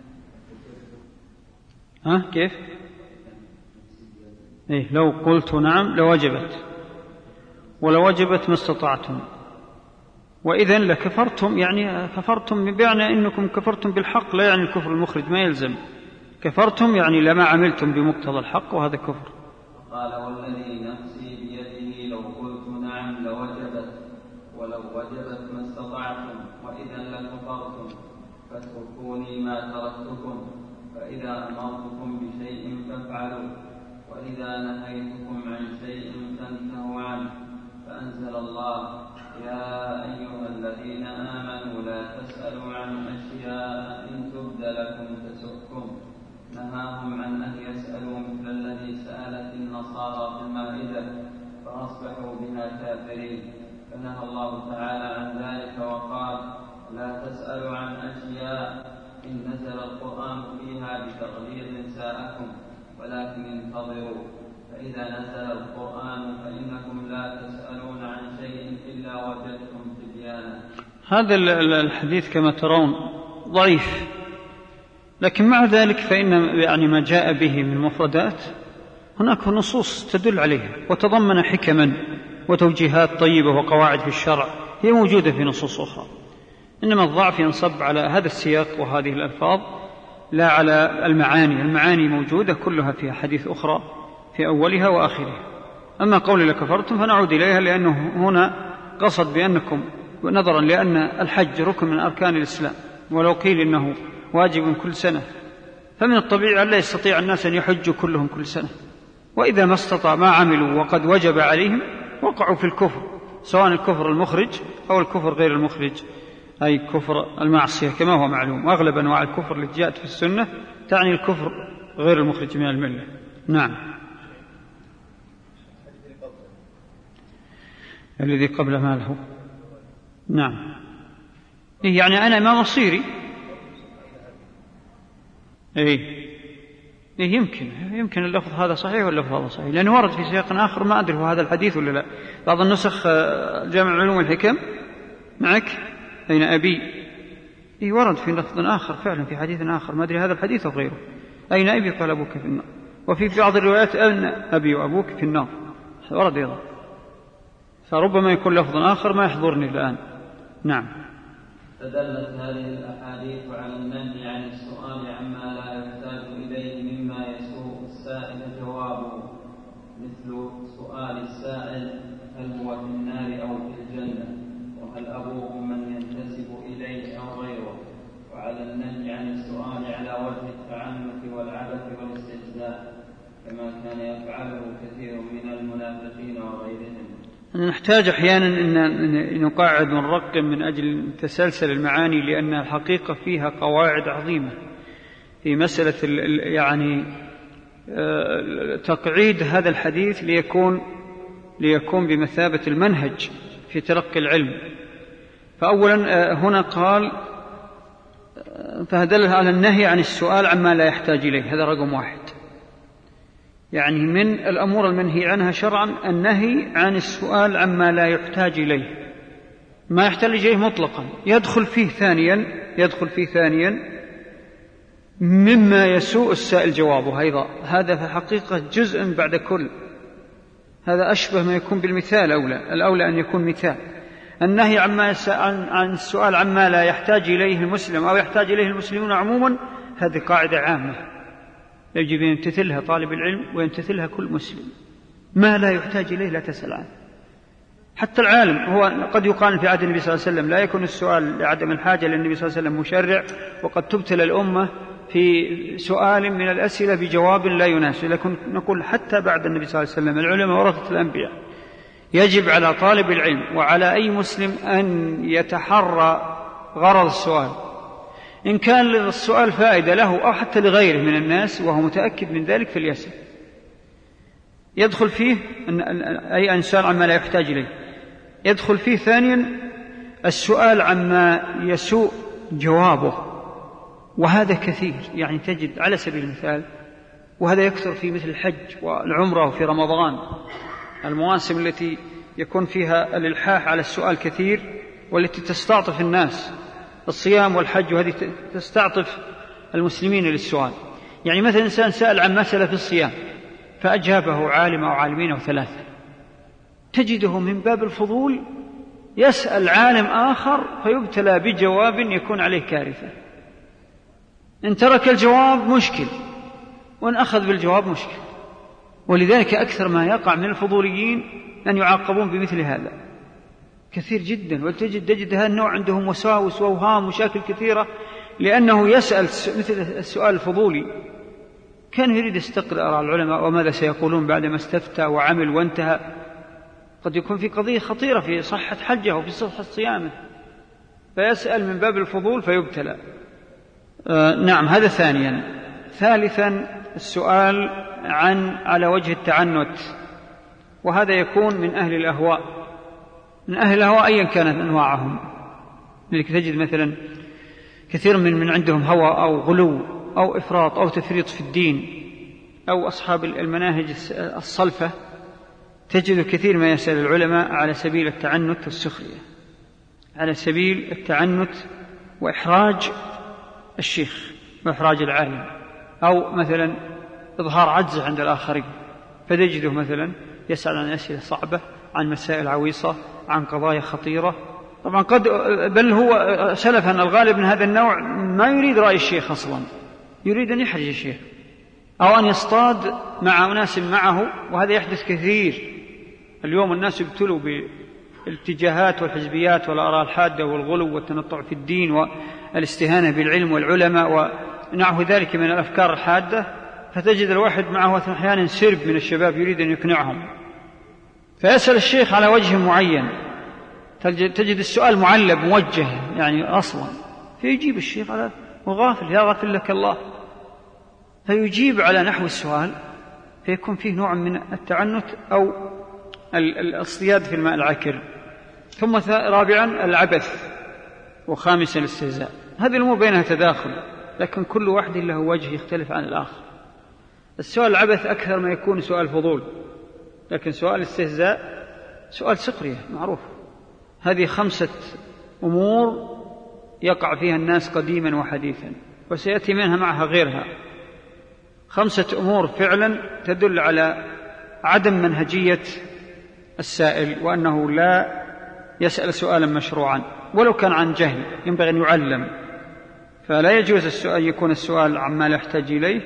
[SPEAKER 1] كيف؟ لو قلت نعم لوجبت ولو وجبت ما استطعتم وإذا لكفرتم، يعني كفرتم بمعنى أنكم كفرتم بالحق، لا يعني الكفر المخرج، ما يلزم. كفرتم يعني لما عملتم بمقتضى الحق، وهذا كفر.
[SPEAKER 2] قال والذي نفسي بيده لو قلت نعم لوجبت ولو وجبت ما استطعتم وإذا لكفرتم فاتركوني ما تركتكم فإذا أمرتكم بشيء فافعلوا وإذا نهيتكم عن شيء فانتهوا عنه. فأنزل الله يا أيها الذين آمنوا لا تسألوا عن أشياء إن تبد لكم تسؤكم. نهاهم عن أن يسألوا مثل الذي سألت النصارى في المائدة فأصبحوا بها كافرين. فنهى الله تعالى عن ذلك وقال لا تسألوا عن أشياء إن نزل القرآن فيها بتغليظ نساءكم ولكن انتظروا فإذا نزل القرآن فإنكم لا تسألون عن شيء إلا وجدتم تبيانا.
[SPEAKER 1] هذا الحديث كما ترون ضعيف، لكن مع ذلك فإن يعني ما جاء به من مفردات هناك نصوص تدل عليها وتضمن حكما وتوجيهات طيبة وقواعد في الشرع هي موجودة في نصوص أخرى، إنما الضعف ينصب على هذا السياق وهذه الألفاظ لا على المعاني. المعاني موجودة كلها في حديث أخرى في أولها وآخرها. أما قول لكفرتم فنعود إليها، لأنه هنا قصد بأنكم نظرا لأن الحج ركن من أركان الإسلام، ولو قيل إنه واجب كل سنة فمن الطبيعي أن لا يستطيع الناس أن يحجوا كلهم كل سنة، وإذا ما استطاع ما عملوا وقد وجب عليهم وقعوا في الكفر، سواء الكفر المخرج أو الكفر غير المخرج، أي كفر المعصية كما هو معلوم. وأغلب أنواع الكفر التي جاءت في السنة تعني الكفر غير المخرج من الملة. نعم. الذي قبل ما له. نعم. يعني أنا ما مصيري. يمكن اللفظ هذا صحيح واللفظ هذا صحيح، لأنه ورد في سياق آخر ما أدري هو هذا الحديث ولا لا. بعض النسخ جامع العلوم والحكم معك أين أبي ورد في لفظ آخر فعلا في حديث آخر ما أدري هذا الحديث أو غيره، أين أبي قال أبوك في النار. وفي بعض الروايات أن أبي وأبوك في النار ورد أيضا، فربما يكون لفظ آخر ما يحضرني الآن. نعم.
[SPEAKER 2] فدلت هذه الأحاديث على النهي عن السؤال عما لا يحتاج إليه مما يسوء السائل جوابه، مثل سؤال السائل هل هو في النار أو في الجنة، وهل أبوه من ينتسب إليه أو غيره، وعلى النهي عن السؤال على وجه التعنت والعبث والاستهزاء كما كان يفعله كثير من المنافقين وغيرهم.
[SPEAKER 1] نحتاج أحيانا أن نقاعد ونرقم من أجل تسلسل المعاني، لأن الحقيقة فيها قواعد عظيمة في مسألة يعني تقعيد هذا الحديث ليكون بمثابة المنهج في تلقي العلم. فأولا هنا قال فدل على النهي عن السؤال عما لا يحتاج إليه، هذا رقم واحد. يعني من الأمور المنهي عنها شرعا النهي عن السؤال عما لا يحتاج إليه، ما يحتاج إليه مطلقا. يدخل فيه ثانيا مما يسوء السائل جوابه أيضا، هذا في حقيقة جزء بعد كل، هذا أشبه ما يكون بالمثال، الأولى أن يكون مثال. النهي عن السؤال عما لا يحتاج إليه المسلم أو يحتاج إليه المسلمون عموما، هذه قاعدة عامة يجب أن يمتثلها طالب العلم ويمتثلها كل مسلم. ما لا يحتاج إليه لا تسأل عنه. حتى العالم هو قد يقال في عهد النبي صلى الله عليه وسلم لا يكون السؤال لعدم الحاجة، لأن النبي صلى الله عليه وسلم مشرع، وقد تبتلى الأمة في سؤال من الأسئلة بجواب لا يناسب. لكن نقول حتى بعد النبي صلى الله عليه وسلم العلماء ورثة الأنبياء، يجب على طالب العلم وعلى أي مسلم أن يتحرى غرض السؤال، إن كان للسؤال فائدة له أو حتى لغيره من الناس وهو متأكد من ذلك فليسأل. يدخل فيه أي إنسان عما لا يحتاج إليه. يدخل فيه ثانيا السؤال عما يسوء جوابه، وهذا كثير، يعني تجد على سبيل المثال، وهذا يكثر في مثل الحج والعمرة وفي رمضان، المواسم التي يكون فيها الإلحاح على السؤال كثير والتي تستعطف الناس، الصيام والحج، وهذه تستعطف المسلمين للسؤال. يعني مثلا إنسان سأل عن مسألة في الصيام فأجابه عالم أو عالمين أو ثلاثة، تجده من باب الفضول يسأل عالم آخر فيبتلى بجواب يكون عليه كارثة. إن ترك الجواب مشكل، وإن أخذ بالجواب مشكل. ولذلك أكثر ما يقع من الفضوليين أن يعاقبون بمثل هذا كثير جدا. وتجد هذا النوع عندهم وساوس وأوهام ومشاكل كثيرة، لأنه يسأل مثل السؤال الفضولي كان يريد يستقرأ آراء العلماء وماذا سيقولون بعدما استفتى وعمل وانتهى. قد يكون في قضية خطيرة في صحة حجه وفي صحة صيامه، فيسأل من باب الفضول فيبتلى. نعم، هذا ثانيا. ثالثا السؤال على وجه التعنت، وهذا يكون من أهل الأهواء، من أهل الأهواء أيا كانت أنواعهم. لذلك تجد مثلا كثير من عندهم هوى أو غلو أو إفراط أو تفريط في الدين، أو أصحاب المناهج الصلفة، تجد كثير ما يسأل العلماء على سبيل التعنت والسخرية، على سبيل التعنت وإحراج الشيخ وإحراج العالم، أو مثلا إظهار عجز عند الآخرين. فتجده مثلا يسأل عن أسئلة صعبة، عن مسائل عويصة، عن قضايا خطيرة. طبعا بل هو سلفا الغالب من هذا النوع ما يريد رأي الشيخ أصلا، يريد أن يحرج الشيخ أو أن يصطاد مع أناس معه، وهذا يحدث كثير اليوم. الناس يبتلوا بالاتجاهات والحزبيات والآراء الحادة والغلو والتنطع في الدين والاستهانة بالعلم والعلماء ونحو ذلك من الأفكار الحادة. فتجد الواحد معه أحيانا سرب من الشباب يريد أن يقنعهم، فيسأل الشيخ على وجه معين، تجد السؤال معلب موجه يعني أصلا، فيجيب الشيخ على وغافل، يا غافل لك الله، فيجيب على نحو السؤال، فيكون فيه نوع من التعنت أو الاصطياد في الماء العكر. ثم رابعا العبث، وخامسا الاستهزاء. هذه الأمور بينها تداخل، لكن كل واحد له وجه يختلف عن الآخر. السؤال العبث أكثر ما يكون سؤال فضول، لكن سؤال الاستهزاء سؤال سخرية معروف. هذه 5 أمور يقع فيها الناس قديما وحديثا، وسيأتي منها معها غيرها. 5 أمور فعلا تدل على عدم منهجية السائل، وأنه لا يسأل سؤالا مشروعا ولو كان عن جهل، ينبغي أن يعلم. فلا يجوز السؤال يكون السؤال عما لا يحتاج إليه،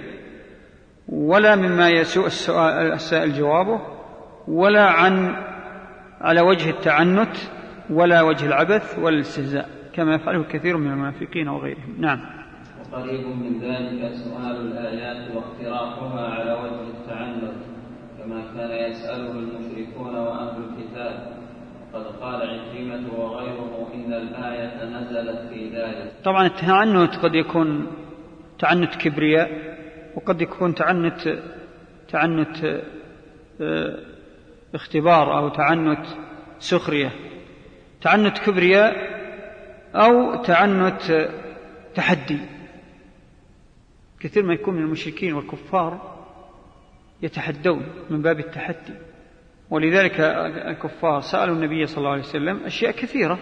[SPEAKER 1] ولا مما يسوء السائل جوابه، ولا على وجه التعنت، ولا وجه العبث ولا الاستهزاء، كما يفعله كثير من المنافقين وغيرهم. نعم.
[SPEAKER 2] وقريب من ذلك سؤال الآيات واقتراحها على وجه التعنت، كما كان يسأله المشركون وأهل الكتاب. قد قال عكرمة وغيره إن الآية نزلت في ذلك.
[SPEAKER 1] طبعا التعنت قد يكون تعنت كبرياء، وقد يكون تعنت اختبار أو تعنت سخرية. تعنت كبرياء أو تعنت تحدي. كثير ما يكون من المشركين والكفار يتحدون من باب التحدي، ولذلك الكفار سألوا النبي صلى الله عليه وسلم أشياء كثيرة،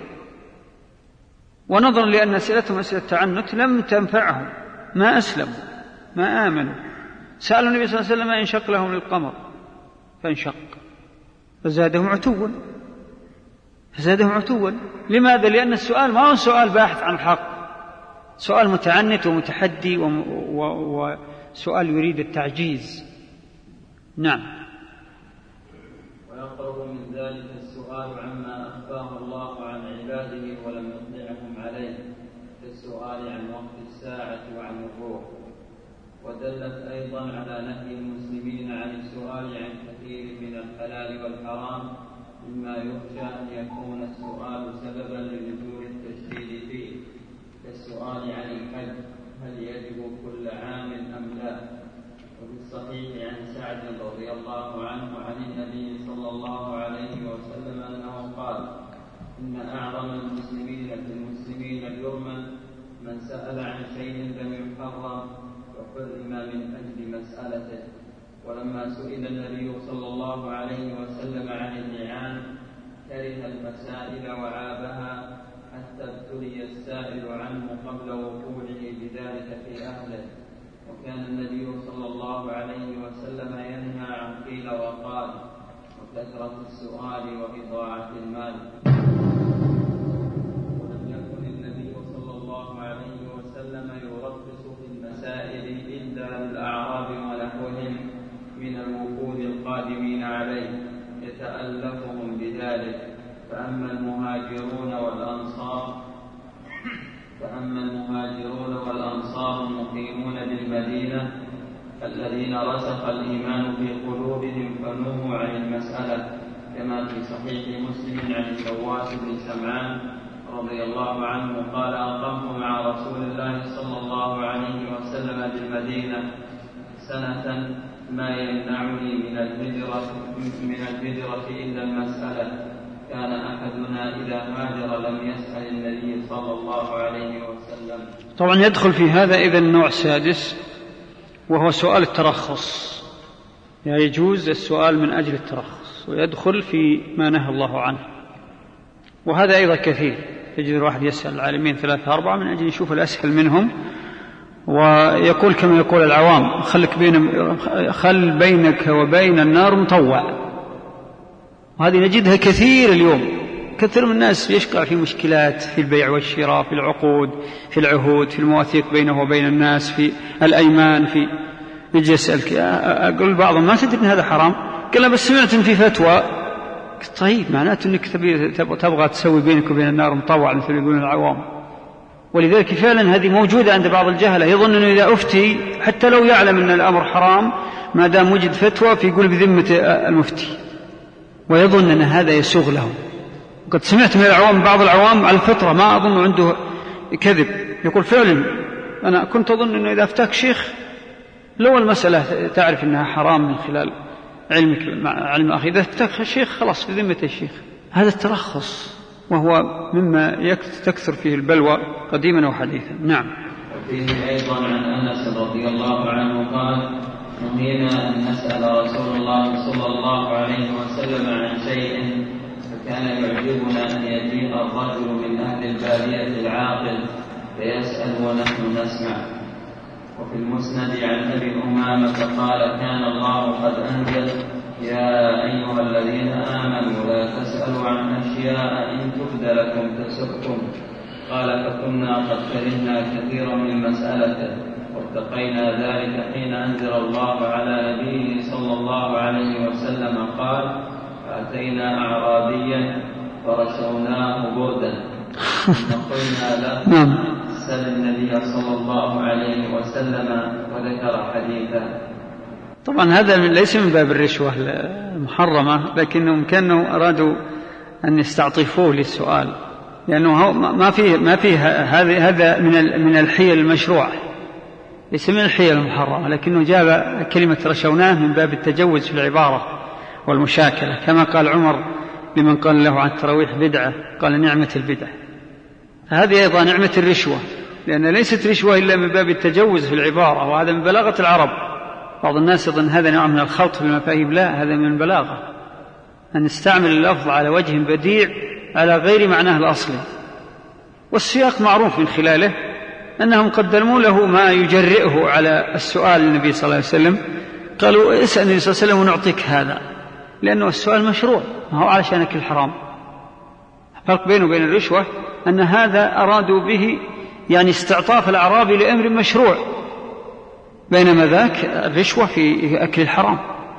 [SPEAKER 1] ونظرا لأن أسئلتهم أسئلة التعنت لم تنفعهم، ما أسلموا ما آمنوا. سألوا النبي صلى الله عليه وسلم أن ينشق لهم القمر فانشق، فزادهم عتوا. لماذا؟ لأن السؤال ما هو سؤال باحث عن الحق، سؤال متعنت ومتحدي وسؤال يريد التعجيز. نعم.
[SPEAKER 2] ويقرب من ذلك السؤال عما أخفاه الله عن عباده ولم يطلعهم عليه، كالسؤال عن وقت الساعة وعن الروح. ودلت أيضا على نهي المسلمين عن السؤال عن كثير من الحلال والحرام، مما يخشى أن يكون السؤال سببا لنزول التشديد فيه، كالسؤال عن الحج هل يجب كل عام أم لا. وفي الصحيح عن سعد رضي الله عنه عن النبي صلى الله عليه وسلم أنه قال: إن أعظم المسلمين في المسلمين جرما من سأل عن شيء لم يحرم وحرم من أجل مسألته. ولما سئل النبي صلى الله عليه وسلم عن اللعان كره المسائل وعابها حتى ابتلي السائل عنه قبل وقوعه بذلك في أهله. وكان النبي صلى الله عليه وسلم ينهى عن قيل وقال وكثرة السؤال وإضاعة المال. ولم يكن النبي صلى الله عليه وسلم يرخص في المسائل إلا للأعراب ونحوهم من الوفود القادمين عليه يتألفهم بذلك. فأما المهاجرون والأنصار المقيمون بالمدينة الذين رسخ الإيمان في قلوبهم فنهوا عن المسألة، كما في صحيح مسلم عن النواس بن سمعان رضي الله عنه قال أقمت مع رسول الله صلى الله عليه وسلم بالمدينة سنة ما يمنعني من الهجرة إلا المسألة. كان أحدنا إذا هاجر لم يسأل النبي صلى الله عليه وسلم.
[SPEAKER 1] طبعا يدخل في هذا إذا النوع السادس وهو سؤال الترخص، يعني يجوز السؤال من أجل الترخص ويدخل في ما نهى الله عنه. وهذا أيضا كثير، تجد الواحد يسأل العالمين 3-4 من أجل يشوف الأسهل منهم، ويقول كما يقول العوام خل بينك وبين النار مطوع. وهذه نجدها كثير اليوم، كثير من الناس يشقع في مشكلات في البيع والشراء، في العقود، في العهود، في المواثيق بينه وبين الناس، في الأيمان، في يجي يسألك. أقول بعضهم ما تدري أن هذا حرام؟ قال بس سمعت إن في فتوى. طيب معناته أنك تبغى تسوي بينك وبين النار مطوع مثل يقولون العوام. ولذلك فعلا هذه موجودة عند بعض الجهلة، يظن أنه إذا أفتي حتى لو يعلم أن الأمر حرام ما دام وجد فتوى فيقول بذمة المفتي، ويظن أن هذا يسوغ له. قد سمعت من العوام بعض العوام على الفطرة ما أظن عنده كذب، يقول فعلا أنا كنت أظن أنه إذا أفتاك شيخ لو المسألة تعرف أنها حرام من خلال علمك مع علم أخي، إذا أفتاك الشيخ خلاص بذمة الشيخ. هذا الترخص وهو مما تكثر فيه البلوى قديما وحديثا. نعم.
[SPEAKER 2] وفيه أيضا عن أنس رضي الله عنه قال نهينا أن نسأل رسول الله صلى الله عليه وسلم عن شيء فكان يعجبنا أن يجيء الرجل من أهل البادية العاقل فيسأل ونحن نسمع. وفي المسند عن أبي أمامة قال كان الله قد أنزل يا أيها الذين آمنوا لا تسألوا عن أشياء إن تبد لكم تسؤكم. قال فكنا قد كرهنا كثيرا من مسألته واتقينا ذلك حين أنزل الله على نبيه صلى الله عليه وسلم قال فأتينا أعرابيا فرشوناه بردا فقلنا له سل النبي صلى الله عليه وسلم وذكر حديثا.
[SPEAKER 1] طبعا هذا ليس من باب الرشوة المحرمة، لكنهم كانوا أرادوا أن يستعطفوه للسؤال، لأنه ما فيه هذا من الحيل المشروعة، ليس من الحيل المحرمة، لكنه جاب كلمة رشوناه من باب التجوز في العبارة والمشاكلة، كما قال عمر لمن قال له عن التراويح بدعة قال نعمة البدعة. فهذه أيضا نعمة الرشوة، لأن ليست رشوة إلا من باب التجوز في العبارة، وهذا من بلاغة العرب. بعض الناس يظن هذا نوع من الخلط في المفاهيم، لا، هذا من البلاغة، أن نستعمل اللفظ على وجه بديع على غير معناه الأصلي. والسياق معروف من خلاله أنهم قدموا له ما يجرئه على السؤال للنبي صلى الله عليه وسلم، قالوا اسأل النبي صلى الله عليه وسلم ونعطيك هذا، لأنه السؤال مشروع ما هو علشان أكل الحرام. فرق بينه وبين الرشوة أن هذا أرادوا به يعني استعطاف الأعرابي لأمر مشروع، بينما ذاك الرشوة في أكل الحرام.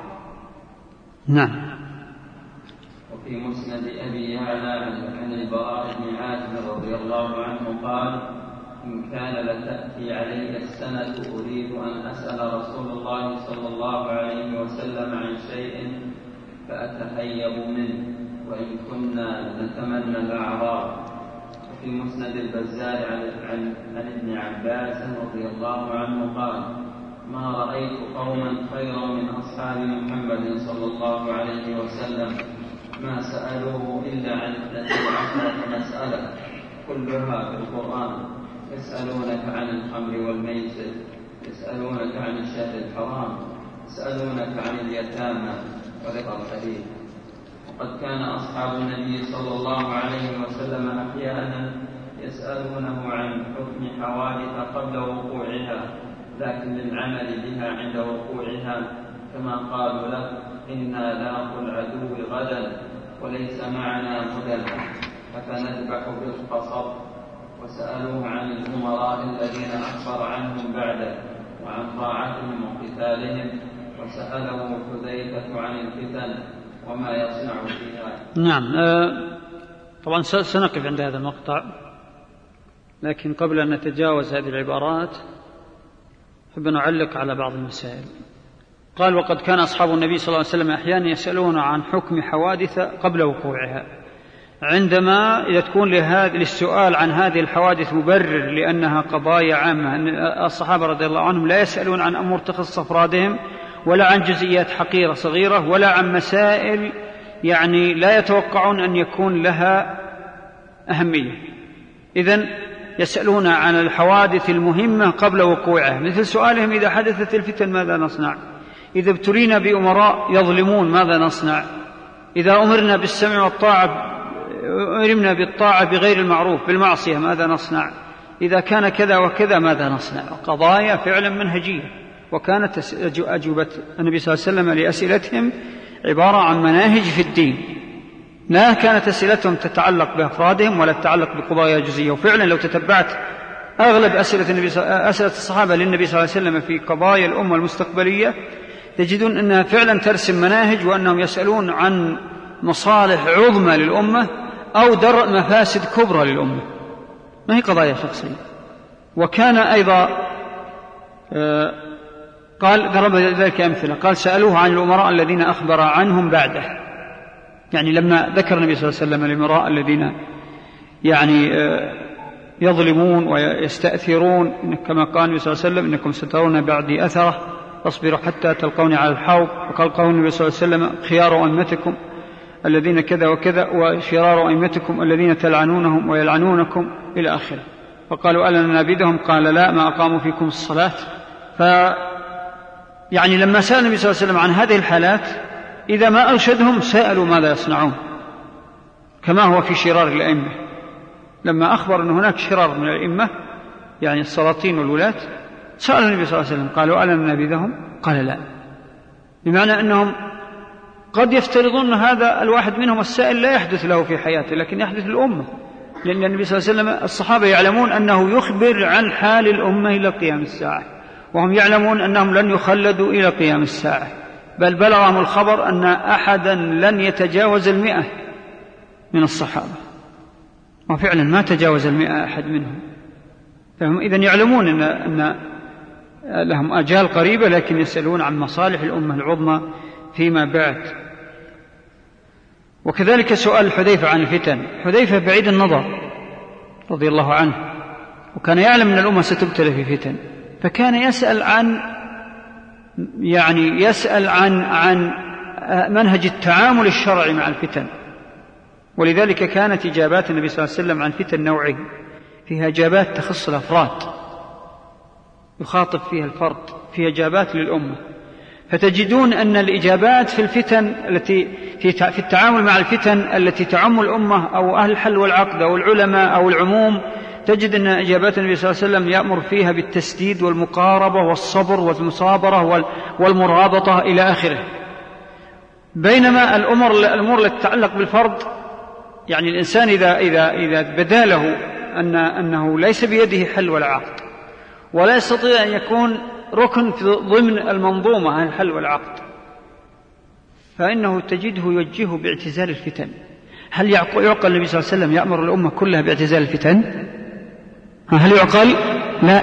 [SPEAKER 1] نعم.
[SPEAKER 2] وفي مسند أبي يعلى عن البراء بن عازب رضي الله عنه قال إن كان لتأتي علي السنة أريد أن أسأل رسول الله صلى الله عليه وسلم عن شيء فأتهيب منه وإن كنا نتمنى الأعراب. وفي مسند البزار عن ابن عباس رضي الله عنه قال ما رأيت قوما خيرا من أصحاب محمد صلى الله عليه وسلم ما سألوه إلا عن 12 مسألة كلها في القرآن. يسألونك عن الخمر والميسر، يسألونك عن الشهر الحرام، يسألونك عن اليتامى وذكر الحديث. وقد كان أصحاب النبي صلى الله عليه وسلم أحيانا يسألونه عن حكم حوادث قبل وقوعها، لكن للعمل بها عند وقوعها، كما قالوا له: إنا لاقوا العدو غدا وليس معنا مدى فنذبح بالقصب. وسألوه عن الأمراء الذين أخبر عنهم بعده وعن طاعتهم وقتالهم، وسأله حذيفة عن الفتن وما يصنع فيها.
[SPEAKER 1] نعم. طبعا سنقف عند هذا المقطع، لكن قبل أن نتجاوز هذه العبارات أحب أن أعلق على بعض المسائل. قال: وقد كان أصحاب النبي صلى الله عليه وسلم أحيانا يسألون عن حكم حوادث قبل وقوعها. عندما يكون للسؤال عن هذه الحوادث مبرر لأنها قضايا عامة، أن الصحابة رضي الله عنهم لا يسألون عن أمور تخص أفرادهم، ولا عن جزئيات حقيرة صغيرة، ولا عن مسائل يعني لا يتوقعون أن يكون لها أهمية. إذن يسألون عن الحوادث المهمة قبل وقوعها، مثل سؤالهم: إذا حدثت الفتن ماذا نصنع؟ إذا ابتلينا بأمراء يظلمون ماذا نصنع؟ إذا أمرنا بالسمع والطاعة أمرنا بالطاعة بغير المعروف بالمعصية ماذا نصنع؟ إذا كان كذا وكذا ماذا نصنع؟ قضايا فعلا منهجية. وكانت أجوبة النبي صلى الله عليه وسلم لأسئلتهم عبارة عن مناهج في الدين، لا كانت أسئلتهم تتعلق بأفرادهم ولا تتعلق بقضايا جزئية. وفعلا لو تتبعت أغلب أسئلة الصحابة للنبي صلى الله عليه وسلم في قضايا الأمة المستقبلية تجدون أنها فعلا ترسم مناهج، وأنهم يسألون عن مصالح عظمى للأمة أو درء مفاسد كبرى للأمة، ما هي قضايا شخصية. وكان أيضا قال ضرب ذلك أمثلة، قال: سألوه عن الأمراء الذين أخبر عنهم بعده، يعني لما ذكر النبي صلى الله عليه وسلم الأمراء الذين يعني يظلمون ويستأثرون، كما قال النبي صلى الله عليه وسلم: إنكم سترون بعدي أثرة فاصبروا حتى تلقوني على الحوض. وقال قول النبي صلى الله عليه وسلم: خيار أئمتكم الذين كذا وكذا، وشرار أئمتكم الذين تلعنونهم ويلعنونكم، إلى آخره. فقالوا: ألا ننابذهم؟ قال: لا، ما أقاموا فيكم الصلاة. يعني لما سأل النبي صلى الله عليه وسلم عن هذه الحالات، إذا ما أرشدهم سألوا ماذا يصنعون، كما هو في شرار الأئمة. لما أخبر أن هناك شرار من الأئمة يعني السلاطين والولاة، سأل النبي صلى الله عليه وسلم قالوا: ألا ننابذهم؟ قال: لا. بمعنى أنهم قد يفترضون أن هذا الواحد منهم السائل لا يحدث له في حياته، لكن يحدث للأمة، لأن النبي صلى الله عليه وسلم الصحابة يعلمون أنه يخبر عن حال الأمة إلى قيام الساعة، وهم يعلمون أنهم لن يخلدوا إلى قيام الساعة، بل بلغهم الخبر أن أحدا لن يتجاوز 100 من الصحابة، وفعلا ما تجاوز 100 أحد منهم. فهم إذن يعلمون أن لهم آجال قريبة، لكن يسألون عن مصالح الأمة العظمى فيما بعد. وكذلك سؤال حذيفة عن الفتن. حذيفة بعيد النظر رضي الله عنه، وكان يعلم أن الأمة ستبتلى في فتن، فكان يسأل عن منهج التعامل الشرعي مع الفتن. ولذلك كانت إجابات النبي صلى الله عليه وسلم عن فتن نوعين، فيها إجابات تخص الأفراد يخاطب فيها الفرد، فيها إجابات للأمة. فتجدون أن الإجابات في الفتن التي في التعامل مع الفتن التي تعم الأمة أو أهل الحل والعقد أو العلماء أو العموم، تجد أن إجابات النبي صلى الله عليه وسلم يأمر فيها بالتسديد والمقاربة والصبر والمصابرة والمرابطة إلى آخره. بينما الأمور التي تتعلق بالفرد، يعني الإنسان إذا بدا له أنه ليس بيده حل ولا عقد، ولا يستطيع أن يكون ركن ضمن المنظومة عن الحل والعقد، فإنه تجده يوجهه باعتزال الفتن. هل يعقل النبي صلى الله عليه وسلم يأمر الأمة كلها باعتزال الفتن؟ هل يعقل؟ لا،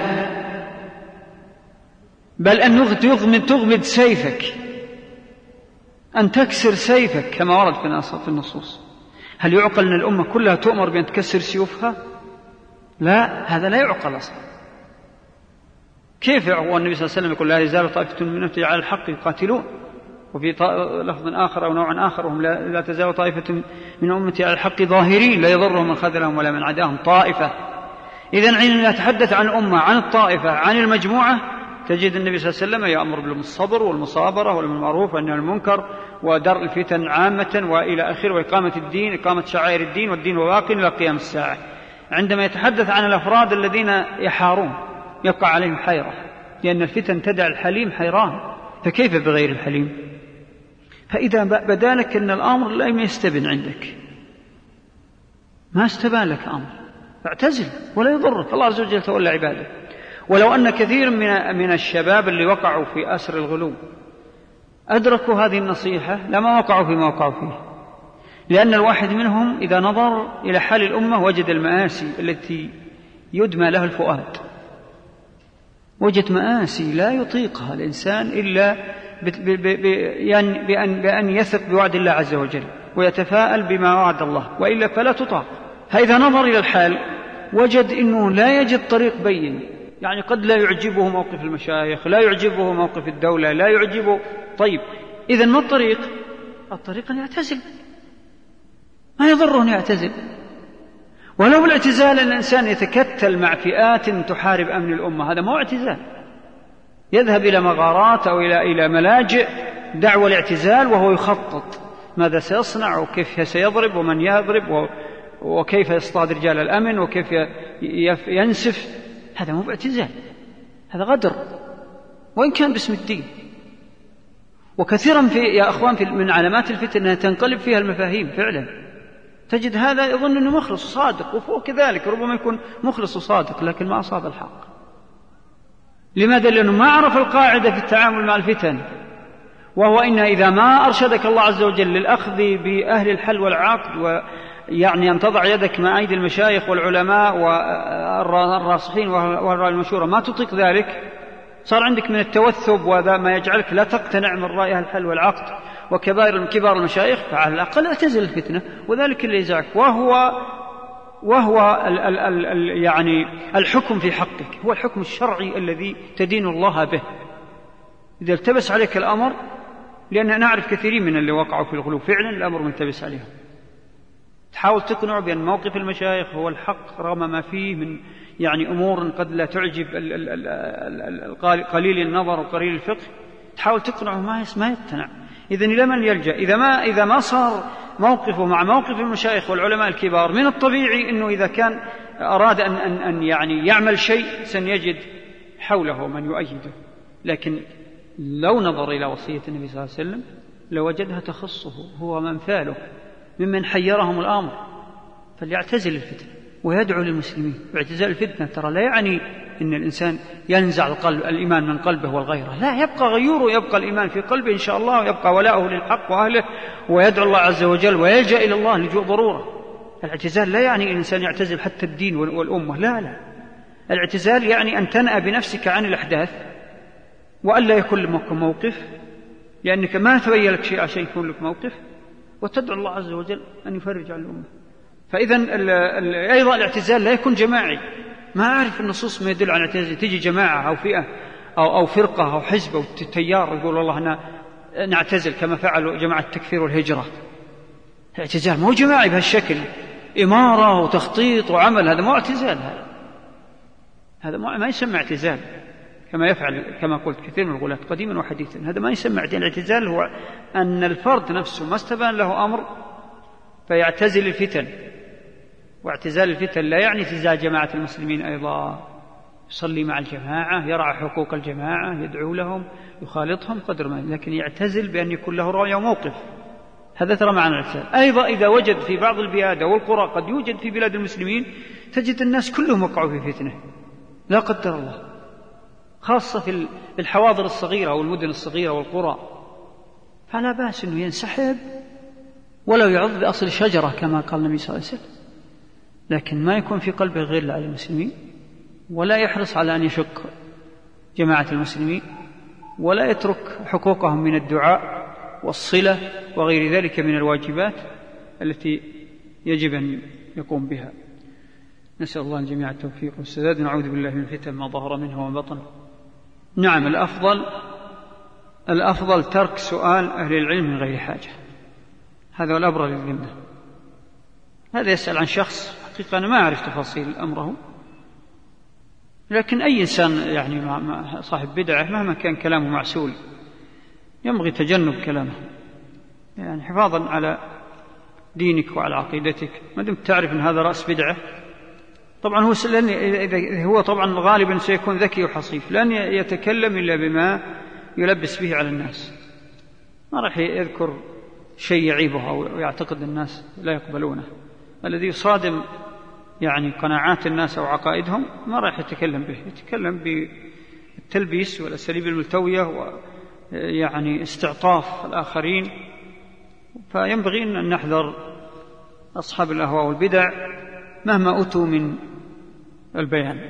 [SPEAKER 1] بل أن تغمد سيفك، أن تكسر سيفك كما ورد في النصوص. هل يعقل أن الأمة كلها تؤمر بأن تكسر سيوفها؟ لا، هذا لا يعقل أصلا. كيف هو النبي صلى الله عليه وسلم يقول: لا يزال طائفة من أمتي على الحق يقاتلون، وفي لفظ آخر أو نوع آخر: وهم لا تزال طائفة من أمتي على الحق ظاهرين لا يضرهم من خذلهم ولا من عداهم. طائفة. إذن عندما نتحدث عن الأمة، عن الطائفة، عن المجموعة، تجد النبي صلى الله عليه وسلم يأمر بالصبر والمصابرة والمعروف والنهي عن المنكر ودرء الفتن عامة وإلى آخره، وإقامة الدين، إقامة شعائر الدين، والدين باق إلى قيام الساعة. عندما يتحدث عن الأفراد الذين يحارون يقع عليهم حيرة، لأن الفتن تدع الحليم حيران، فكيف بغير الحليم؟ فإذا بدا لك أن الأمر لا يستبن عندك، ما استبان لك أمر، فاعتزل ولا يضرك، الله عز وجل تولى عباده. ولو أن كثير من الشباب اللي وقعوا في أسر الغلو أدركوا هذه النصيحة لما وقعوا فيما وقعوا فيه، لأن الواحد منهم إذا نظر إلى حال الأمة وجد المآسي التي يدمى له الفؤاد، وجد مآسي لا يطيقها الإنسان إلا بأن يثق بوعد الله عز وجل ويتفاءل بما وعد الله، وإلا فلا تطاق. فإذا نظر إلى الحال وجد أنه لا يجد طريق بين، يعني قد لا يعجبه موقف المشايخ، لا يعجبه موقف الدولة، لا يعجبه. طيب إذن ما الطريق؟ الطريق أن يعتزل، ما يضره أن يعتزل. ولو بالاعتزال أن الإنسان يتكتل مع فئات تحارب أمن الأمة، هذا مو اعتزال، يذهب إلى مغارات أو إلى ملاجئ دعوة الاعتزال وهو يخطط ماذا سيصنع وكيف سيضرب ومن يضرب وكيف يصطاد رجال الأمن وكيف ينسف. هذا مو باعتزال، هذا غدر، وإن كان باسم الدين. وكثيرا يا أخوان من علامات الفتن أنها تنقلب فيها المفاهيم فعلا. تجد هذا يظن أنه مخلص وصادق، وفوق كذلك ربما يكون مخلص وصادق لكن ما أصاب الحق. لماذا؟ لأنه ما عرف القاعدة في التعامل مع الفتن، وهو إن إذا ما أرشدك الله عز وجل للأخذ بأهل الحل والعقد، ويعني أن تضع يدك مع أيدي المشايخ والعلماء والراسخين والمشورة، ما تطيق ذلك، صار عندك من التوثب وهذا ما يجعلك لا تقتنع من رأي أهل الحل والعقد وكبار المشايخ، فعلى الأقل اعتزل الفتنة، وذلك اللي يزعك. وهو يعني الحكم في حقك هو الحكم الشرعي الذي تدين الله به. إذا التبس عليك الأمر، لأن نعرف كثيرين من اللي وقعوا في الغلو فعلا الأمر ملتبس عليهم، تحاول تقنع بأن موقف المشايخ هو الحق رغم ما فيه من يعني أمور قد لا تعجب قليل النظر وقليل الفقه، تحاول تقنعه ما يقتنع. إذن إلى من يلجأ؟ إذا ما صار موقفه مع موقف المشايخ والعلماء الكبار، من الطبيعي أنه إذا كان أراد أن يعني يعمل شيء سنجد حوله من يؤيده. لكن لو نظر إلى وصية النبي صلى الله عليه وسلم لوجدها تخصه هو ومنفاله ممن حيرهم الأمر، فليعتزل الفتن ويدعو للمسلمين. واعتزال الفتنة ترى لا يعني أن الإنسان ينزع الإيمان من قلبه والغيرة، لا، يبقى غيوره، يبقى الإيمان في قلبه إن شاء الله، ويبقى ولاؤه للحق وأهله، ويدعو الله عز وجل ويلجأ إلى الله لجوء ضرورة. الاعتزال لا يعني الإنسان يعتزل حتى الدين والأمة، لا، الاعتزال يعني أن تنأى بنفسك عن الأحداث وألا يكون لك موقف، لأنك ما تبين لك شيء عشان يكون لك موقف، وتدعو الله عز وجل أن يفرج عن الأمة. فإذا أيضا الاعتزال لا يكون جماعي، ما أعرف النصوص ما يدل على الاعتزال، تيجي جماعة أو فئة أو فرقة أو حزب أو تيار يقول والله أنا نعتزل كما فعلوا جماعة التكفير والهجرة. الاعتزال مو جماعي بهالشكل، إمارة وتخطيط وعمل، هذا مو اعتزال، هذا ما يسمى اعتزال كما يفعل كما قلت كثير من الغلاة قديما وحديثا، هذا ما يسمى اعتزال. الاعتزال هو أن الفرد نفسه ما استبان له أمر فيعتزل الفتن. واعتزال الفتن لا يعني اعتزال جماعة المسلمين، أيضا يصلي مع الجماعة، يرعى حقوق الجماعة، يدعو لهم، يخالطهم قدر ما، لكن يعتزل بأن يكون له رأي وموقف. هذا ترى معنى الاعتزال. أيضا إذا وجد في بعض البلاد والقرى، قد يوجد في بلاد المسلمين تجد الناس كلهم وقعوا في فتنة لا قدر الله، خاصة في الحواضر الصغيرة والمدن الصغيرة والقرى، فلا بأس أنه ينسحب ولو يعض بأصل شجرة كما قال النبي صلى الله عليه وسلم، لكن ما يكون في قلبه غير على المسلمين، ولا يحرص على أن يشق جماعة المسلمين، ولا يترك حقوقهم من الدعاء والصلة وغير ذلك من الواجبات التي يجب أن يقوم بها. نسأل الله الجميع التوفيق والسداد، نعوذ بالله من الفتن ما ظهر منها وما بطن. نعم، الأفضل ترك سؤال أهل العلم من غير حاجة، هذا هو الأبرى للذمة. هذا يسأل عن شخص حقيقة أنا ما أعرف تفاصيل أمره، لكن أي إنسان يعني صاحب بدعة مهما كان كلامه معسول ينبغي تجنب كلامه، يعني حفاظا على دينك وعلى عقيدتك، ما دمت تعرف أن هذا رأس بدعة. طبعا هو طبعا غالبا سيكون ذكي وحصيف، لن يتكلم إلا بما يلبس به على الناس، ما راح يذكر شيء يعيبه أو يعتقد الناس لا يقبلونه. الذي يصادم يعني قناعات الناس أو عقائدهم ما راح يتكلم به، يتكلم بالتلبيس والأساليب الملتوية ويعني استعطاف الآخرين. فينبغي أن نحذر أصحاب الأهواء والبدع مهما أتوا من البيان.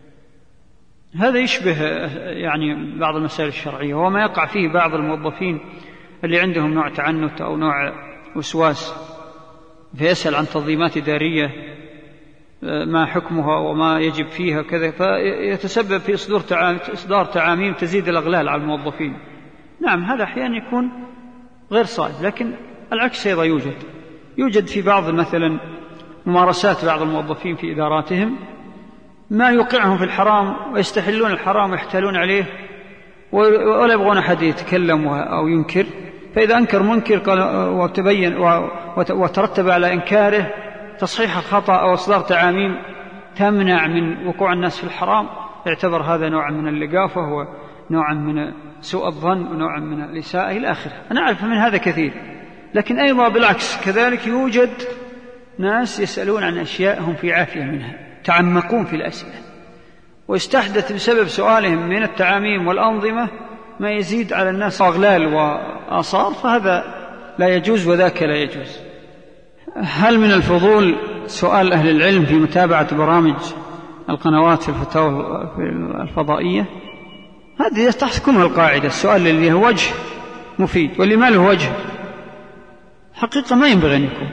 [SPEAKER 1] هذا يشبه يعني بعض المسائل الشرعية، وما يقع فيه بعض الموظفين اللي عندهم نوع تعنت أو نوع وسواس، فيسأل عن تنظيمات إدارية ما حكمها وما يجب فيها كذا، فيتسبب في إصدار تعاميم تزيد الأغلال على الموظفين. نعم هذا أحيانا يكون غير صائب، لكن العكس أيضا يوجد في بعض مثلا ممارسات بعض الموظفين في إداراتهم ما يوقعهم في الحرام ويستحلون الحرام ويحتالون عليه ولا يبغون أحد يتكلم أو ينكر، فإذا أنكر منكر وتبين وترتب على إنكاره تصحيح الخطأ أو إصدار تعاميم تمنع من وقوع الناس في الحرام، يعتبر هذا نوعا من اللقافة ونوعا من سوء الظن ونوعا من الإساءة إلى آخره. أنا أعرف من هذا كثير، لكن أيضا بالعكس كذلك يوجد ناس يسألون عن أشياء هم في عافية منها، تعمقون في الأسئلة، ويستحدث بسبب سؤالهم من التعاميم والأنظمة ما يزيد على الناس أغلال وآثار، فهذا لا يجوز وذاك لا يجوز. هل من الفضول سؤال أهل العلم في متابعة برامج القنوات في الفتاوى الفضائية؟ هذه تحكمها القاعدة، السؤال اللي هو وجه مفيد واللي ما له وجه حقيقة ما ينبغي أن يكون.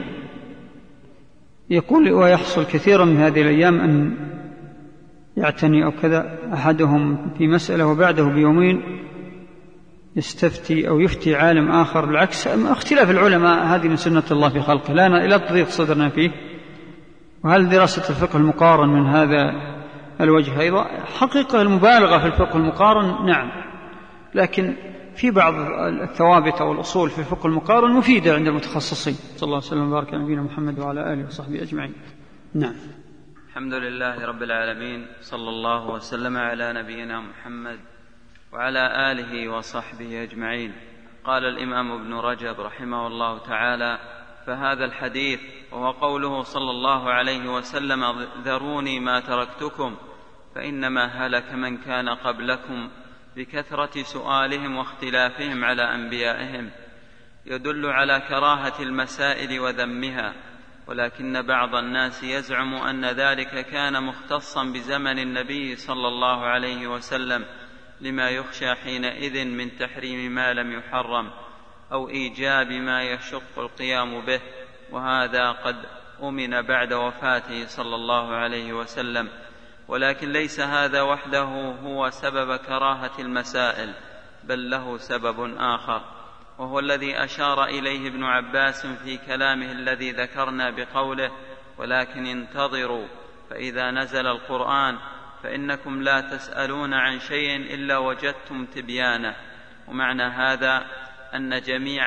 [SPEAKER 1] يقول ويحصل كثيرا من هذه الأيام أن يعتني أو كذا أحدهم في مسألة وبعده بيومين يستفتي أو يفتي عالم آخر بالعكس. اختلاف العلماء هذه من سنة الله في خلقه، لا تضيق صدرنا فيه. وهل دراسة الفقه المقارن من هذا الوجه أيضا؟ حقيقة المبالغة في الفقه المقارن نعم، لكن في بعض الثوابت أو الأصول في الفقه المقارن مفيدة عند المتخصصين. صلى الله عليه وسلم وبارك على نبينا محمد وعلى آله وصحبه أجمعين. نعم.
[SPEAKER 2] الحمد لله رب العالمين، صلى الله وسلم على نبينا محمد وعلى آله وصحبه أجمعين. قال الإمام ابن رجب رحمه الله تعالى: فهذا الحديث وهو قوله صلى الله عليه وسلم: ذروني ما تركتكم فإنما هلك من كان قبلكم بكثرة سؤالهم واختلافهم على أنبيائهم، يدل على كراهة المسائل وذمها، ولكن بعض الناس يزعم أن ذلك كان مختصا بزمن النبي صلى الله عليه وسلم، لما يخشى حينئذ من تحريم ما لم يحرم أو إيجاب ما يشق القيام به، وهذا قد أمن بعد وفاته صلى الله عليه وسلم. ولكن ليس هذا وحده هو سبب كراهة المسائل، بل له سبب آخر، وهو الذي أشار إليه ابن عباس في كلامه الذي ذكرنا بقوله: ولكن انتظروا فإذا نزل القرآن فإنكم لا تسألون عن شيء إلا وجدتم تبيانه. ومعنى هذا أن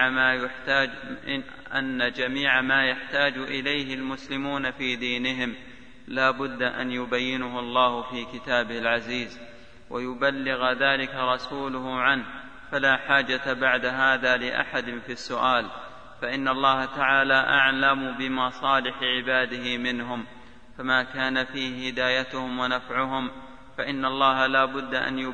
[SPEAKER 2] جميع ما يحتاج إليه المسلمون في دينهم لا بد أن يبينه الله في كتابه العزيز ويبلغ ذلك رسوله عنه، فلا حاجة بعد هذا لأحد في السؤال، فإن الله تعالى أعلم بمصالح عباده منهم، فما كان فيه هدايتهم ونفعهم فإن الله لا بد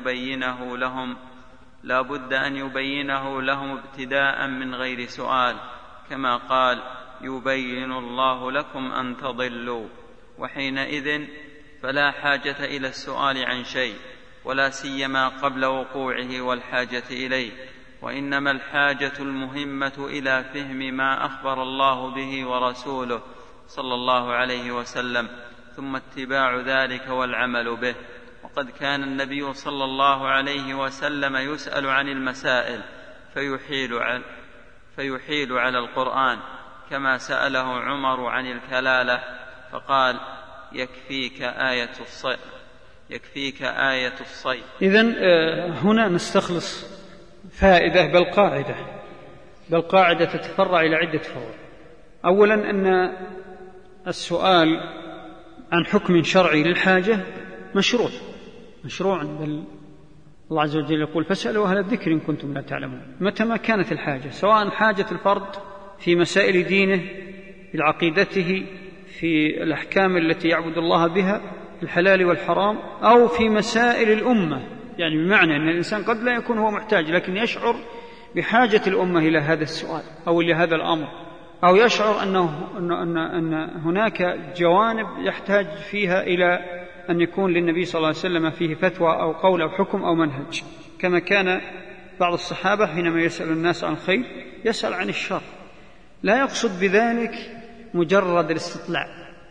[SPEAKER 2] أن يبينه لهم ابتداء من غير سؤال، كما قال: يبين الله لكم أن تضلوا. وحينئذ فلا حاجة إلى السؤال عن شيء، ولا سيما قبل وقوعه والحاجة إليه، وإنما الحاجة المهمة إلى فهم ما أخبر الله به ورسوله صلى الله عليه وسلم، ثم اتباع ذلك والعمل به. وقد كان النبي صلى الله عليه وسلم يسأل عن المسائل فيحيل على القرآن، كما سأله عمر عن الكلالة فقال: يكفيك آية الصيد.
[SPEAKER 1] إذن هنا نستخلص فائدة بل قاعدة تتفرع إلى عدة فروع. أولا أن السؤال عن حكم شرعي للحاجة مشروع، بل الله عز وجل يقول فاسألوا أهل الذكر إن كنتم لا تعلمون. متى ما كانت الحاجة، سواء حاجة الفرد في مسائل دينه، في عقيدته، في الأحكام التي يعبد الله بها، الحلال والحرام، أو في مسائل الأمة، يعني بمعنى أن الإنسان قد لا يكون هو محتاج لكن يشعر بحاجة الأمة إلى هذا السؤال أو إلى هذا الأمر، أو يشعر أن هناك جوانب يحتاج فيها إلى أن يكون للنبي صلى الله عليه وسلم فيه فتوى أو قول أو حكم أو منهج، كما كان بعض الصحابة حينما يسأل الناس عن الخير يسأل عن الشر، لا يقصد بذلك مجرد الاستطلاع،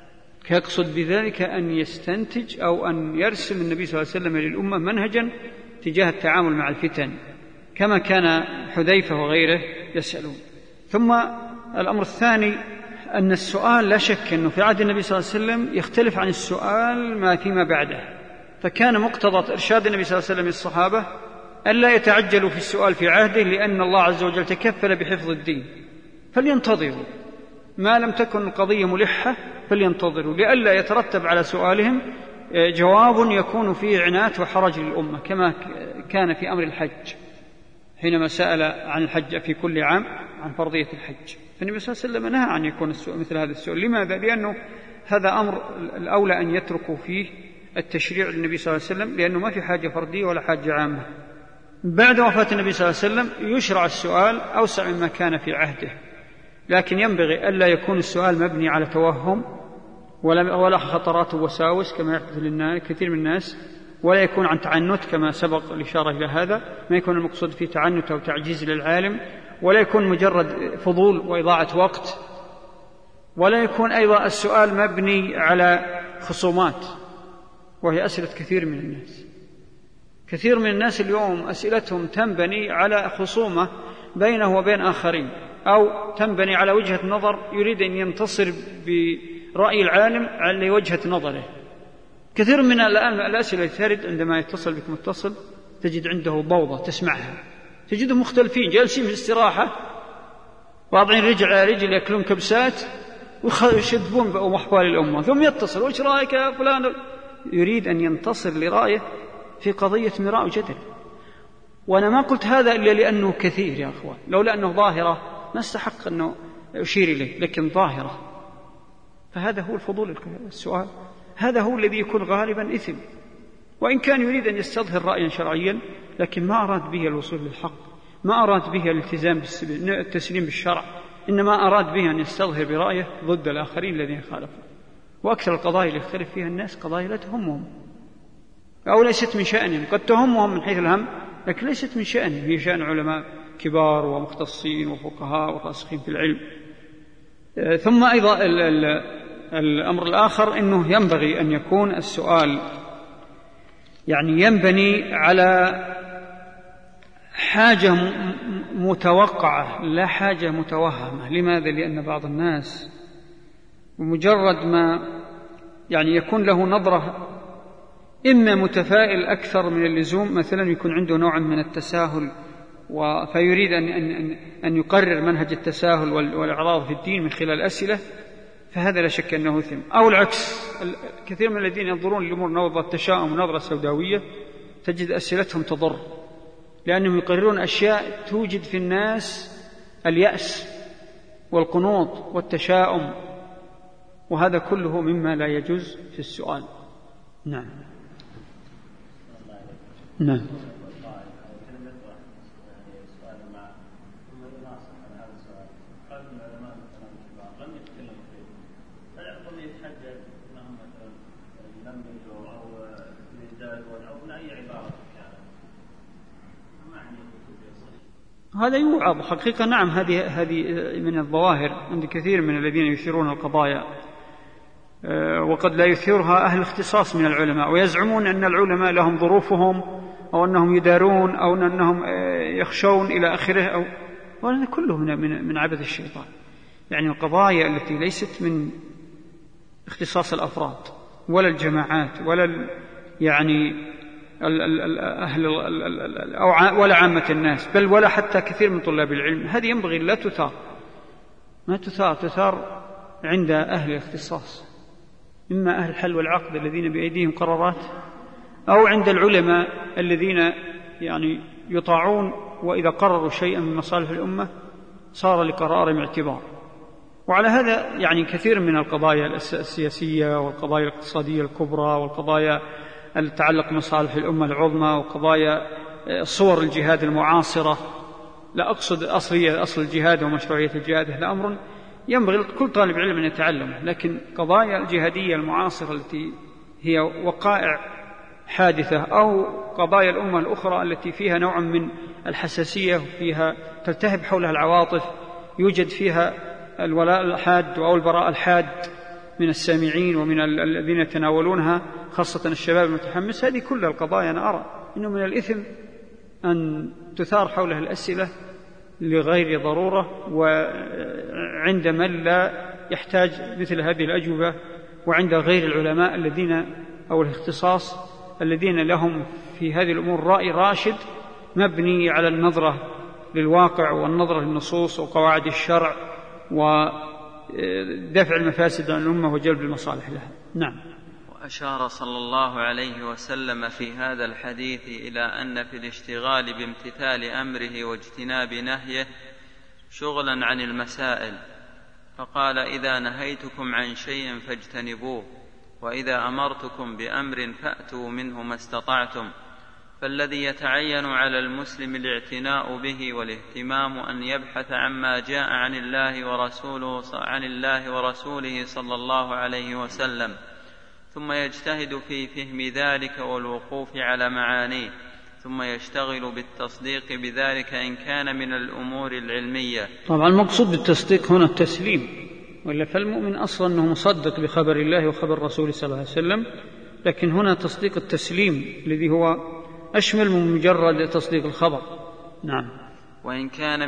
[SPEAKER 1] يقصد بذلك أن يستنتج أو أن يرسم النبي صلى الله عليه وسلم للأمة منهجا تجاه التعامل مع الفتن، كما كان حذيفة وغيره يسألون. ثم الأمر الثاني أن السؤال لا شك أنه في عهد النبي صلى الله عليه وسلم يختلف عن السؤال ما فيما بعده، فكان مقتضى إرشاد النبي صلى الله عليه وسلم للصحابة ألا يتعجلوا في السؤال في عهده، لأن الله عز وجل تكفل بحفظ الدين، فلينتظروا ما لم تكن القضية ملحة، فلينتظروا لئلا يترتب على سؤالهم جواب يكون فيه عنات وحرج للأمة، كما كان في أمر الحج حينما سأل عن الحج في كل عام عن فرضية الحج، فالنبي صلى الله عليه وسلم نهى عن يكون السؤال مثل هذا السؤال. لماذا؟ لأنه هذا أمر الأولى أن يتركوا فيه التشريع للنبي صلى الله عليه وسلم، لأنه ما في حاجة فردية ولا حاجة عامة. بعد وفاة النبي صلى الله عليه وسلم يشرع السؤال أوسع مما كان في عهده، لكن ينبغي ألا يكون السؤال مبني على توهم ولا خطرات ووساوس كما يحدث لكثير من الناس، ولا يكون عن تعنت كما سبق الإشارة إلى هذا، ما يكون المقصود فيه تعنت أو تعجيز للعالم، ولا يكون مجرد فضول وإضاعة وقت، ولا يكون أيضا السؤال مبني على خصومات، وهي أسئلة كثير من الناس اليوم أسئلتهم تنبني على خصومة بينه وبين آخرين، أو تنبني على وجهة نظر يريد أن ينتصر برأي العالم على وجهة نظره. كثير من الآن الأسئلة ترد عندما يتصل بك متصل تجد عنده ضوضة تسمعها، تجدهم مختلفين جالسين في الاستراحة واضعين رجل على رجل يأكلون كبسات ويشذبون بأحوال الأمة، ثم يتصل وش رأيك يا فلان، يريد أن ينتصر لرأيه في قضية مراء وجدل. وأنا ما قلت هذا إلا لأنه كثير يا أخوان، لولا أنه ظاهرة ما استحق أنه أشير إليه، لكن ظاهرة، فهذا هو الفضول السؤال، هذا هو الذي يكون غالبا إثم، وإن كان يريد أن يستظهر رأيا شرعيا لكن ما أراد به الوصول للحق، ما أراد به الالتزام بالتسليم بالشرع، إنما أراد به أن يستظهر برأيه ضد الآخرين الذين خالفوا. وأكثر القضايا اللي يختلف فيها الناس قضايا لا تهمهم أو ليست من شأنهم، قد تهمهم من حيث الهم لكن ليست من شأنهم، هي شأن علماء كبار ومختصين وفقهاء وراسخين في العلم. ثم أيضا الأمر الآخر أنه ينبغي أن يكون السؤال يعني ينبني على حاجة متوقعة لا حاجة متوهمة. لماذا؟ لأن بعض الناس بمجرد ما يعني يكون له نظرة إما متفائل أكثر من اللزوم، مثلا يكون عنده نوع من التساهل فيريد أن يقرر منهج التساهل والإعراض في الدين من خلال أسئلة، فهذا لا شك أنه إثم. أو العكس، كثير من الذين ينظرون للأمور نظرة تشاؤم ونظرة سوداوية تجد أسئلتهم تضر، لأنهم يقررون أشياء توجد في الناس اليأس والقنوط والتشاؤم، وهذا كله مما لا يجوز في السؤال. نعم. هذا يوعظ حقيقة. نعم، هذه من الظواهر عند كثير من الذين يثيرون القضايا، وقد لا يثيرها أهل الاختصاص من العلماء، ويزعمون أن العلماء لهم ظروفهم أو أنهم يدارون أو أنهم يخشون إلى آخره، وهذا كله من عبث الشيطان. يعني القضايا التي ليست من اختصاص الأفراد ولا الجماعات ولا يعني أهل ولا عامة الناس، بل ولا حتى كثير من طلاب العلم. هذه ينبغي لا تثار، ما تثار عند أهل الاختصاص، إما أهل الحل والعقد الذين بأيديهم قرارات، أو عند العلماء الذين يعني يطاعون، وإذا قرروا شيئا من مصالح الأمة صار لقرارهم اعتبار. وعلى هذا يعني كثير من القضايا السياسية والقضايا الاقتصادية الكبرى والقضايا التعلق بمصالح الأمة العظمى وقضايا صور الجهاد المعاصرة، لا أقصد أصل الجهاد ومشروعية الجهاد، هذا أمر ينبغي كل طالب علم أن يتعلمه، لكن قضايا الجهادية المعاصرة التي هي وقائع حادثة أو قضايا الأمة الأخرى التي فيها نوع من الحساسية وفيها تلتهب حولها العواطف، يوجد فيها الولاء الحاد أو البراء الحاد من السامعين ومن الذين يتناولونها، خاصة الشباب المتحمس، هذه كل القضايا أنا أرى إنه من الإثم أن تثار حولها الأسئلة لغير ضرورة، وعند من لا يحتاج مثل هذه الأجوبة، وعند غير العلماء الذين أو الاختصاص الذين لهم في هذه الأمور رأي راشد مبني على النظرة للواقع والنظرة للنصوص وقواعد الشرع ودفع المفاسد عن الأمة وجلب المصالح لها. نعم.
[SPEAKER 2] وأشار صلى الله عليه وسلم في هذا الحديث إلى أن في الاشتغال بامتثال أمره واجتناب نهيه شغلا عن المسائل، فقال: إذا نهيتكم عن شيء فاجتنبوه، وإذا أمرتكم بأمر فأتوا منه ما استطعتم. فالذي يتعين على المسلم الاعتناء به والاهتمام أن يبحث عما جاء عن الله ورسوله صلى الله عليه وسلم، ثم يجتهد في فهم ذلك والوقوف على معانيه، ثم يشتغل بالتصديق بذلك إن كان من الأمور العلمية.
[SPEAKER 1] طبعا المقصود بالتصديق هنا التسليم، وإلا فالمؤمن أصلا أنه مصدق بخبر الله وخبر رسوله صلى الله عليه وسلم، لكن هنا تصديق التسليم الذي هو أشمل من مجرد تصديق الخبر. نعم.
[SPEAKER 2] وإن كان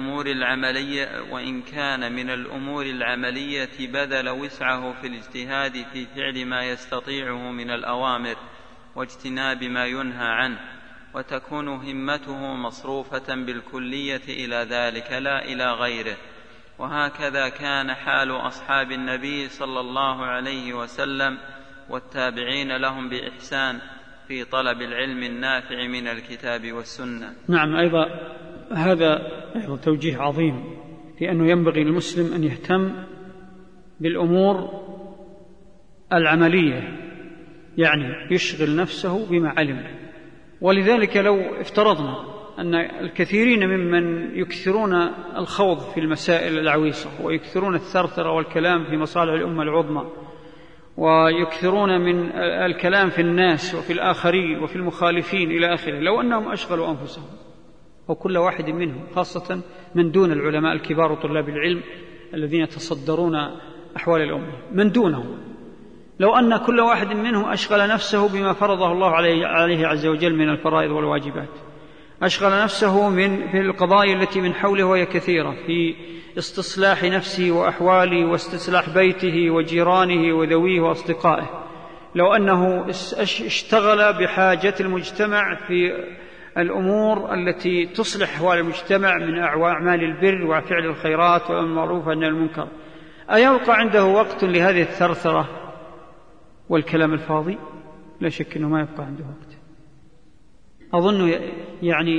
[SPEAKER 2] من الأمور العملية بذل وسعه في الاجتهاد في فعل ما يستطيعه من الأوامر واجتناب ما ينهى عنه، وتكون همته مصروفة بالكلية إلى ذلك لا إلى غيره. وهكذا كان حال أصحاب النبي صلى الله عليه وسلم والتابعين لهم بإحسان في طلب العلم النافع من الكتاب والسنة.
[SPEAKER 1] نعم، أيضا هذا توجيه عظيم، لأنه ينبغي للمسلم أن يهتم بالأمور العملية، يعني يشغل نفسه بما علم. ولذلك لو افترضنا أن الكثيرين ممن يكثرون الخوض في المسائل العويصة ويكثرون الثرثرة والكلام في مصالح الأمة العظمى ويكثرون من الكلام في الناس وفي الآخرين وفي المخالفين إلى آخره، لو أنهم أشغلوا أنفسهم وكل واحد منهم، خاصة من دون العلماء الكبار وطلاب العلم الذين يتصدرون أحوال الأمة، من دونهم، لو أن كل واحد منهم أشغل نفسه بما فرضه الله عليه عز وجل من الفرائض والواجبات، أشغل نفسه في القضايا التي من حوله وهي كثيرة، في استصلاح نفسه وأحواله واستصلاح بيته وجيرانه وذويه وأصدقائه، لو أنه اشتغل بحاجة المجتمع في الأمور التي تصلح أحوال المجتمع من أعمال البر وفعل الخيرات والمعروف عن المنكر، أيبقى عنده وقت لهذه الثرثرة والكلام الفاضي؟ لا شك أنه ما يبقى عنده وقت. أظن يعني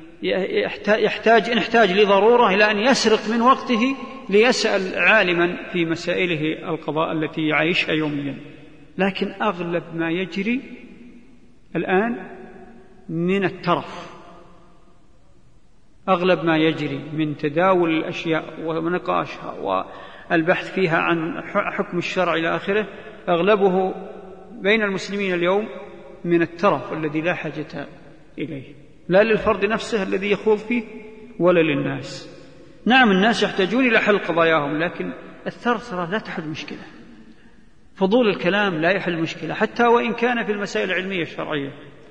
[SPEAKER 1] يحتاج لضرورة إلى أن يسرق من وقته ليسأل عالما في مسائله القضاء التي يعيشها يوميا. لكن أغلب ما يجري الآن من الترف، أغلب ما يجري من تداول الأشياء ونقاشها والبحث فيها عن حكم الشرع إلى آخره، أغلبه بين المسلمين اليوم من الترف الذي لا حاجة إليه، لا للفرد نفسه الذي يخوض فيه ولا للناس. نعم، الناس يحتاجون إلى حل قضاياهم، لكن الثرثرة لا تحل مشكلة، فضول الكلام لا يحل مشكلة حتى وإن كان في المسائل العلمية الشرعية.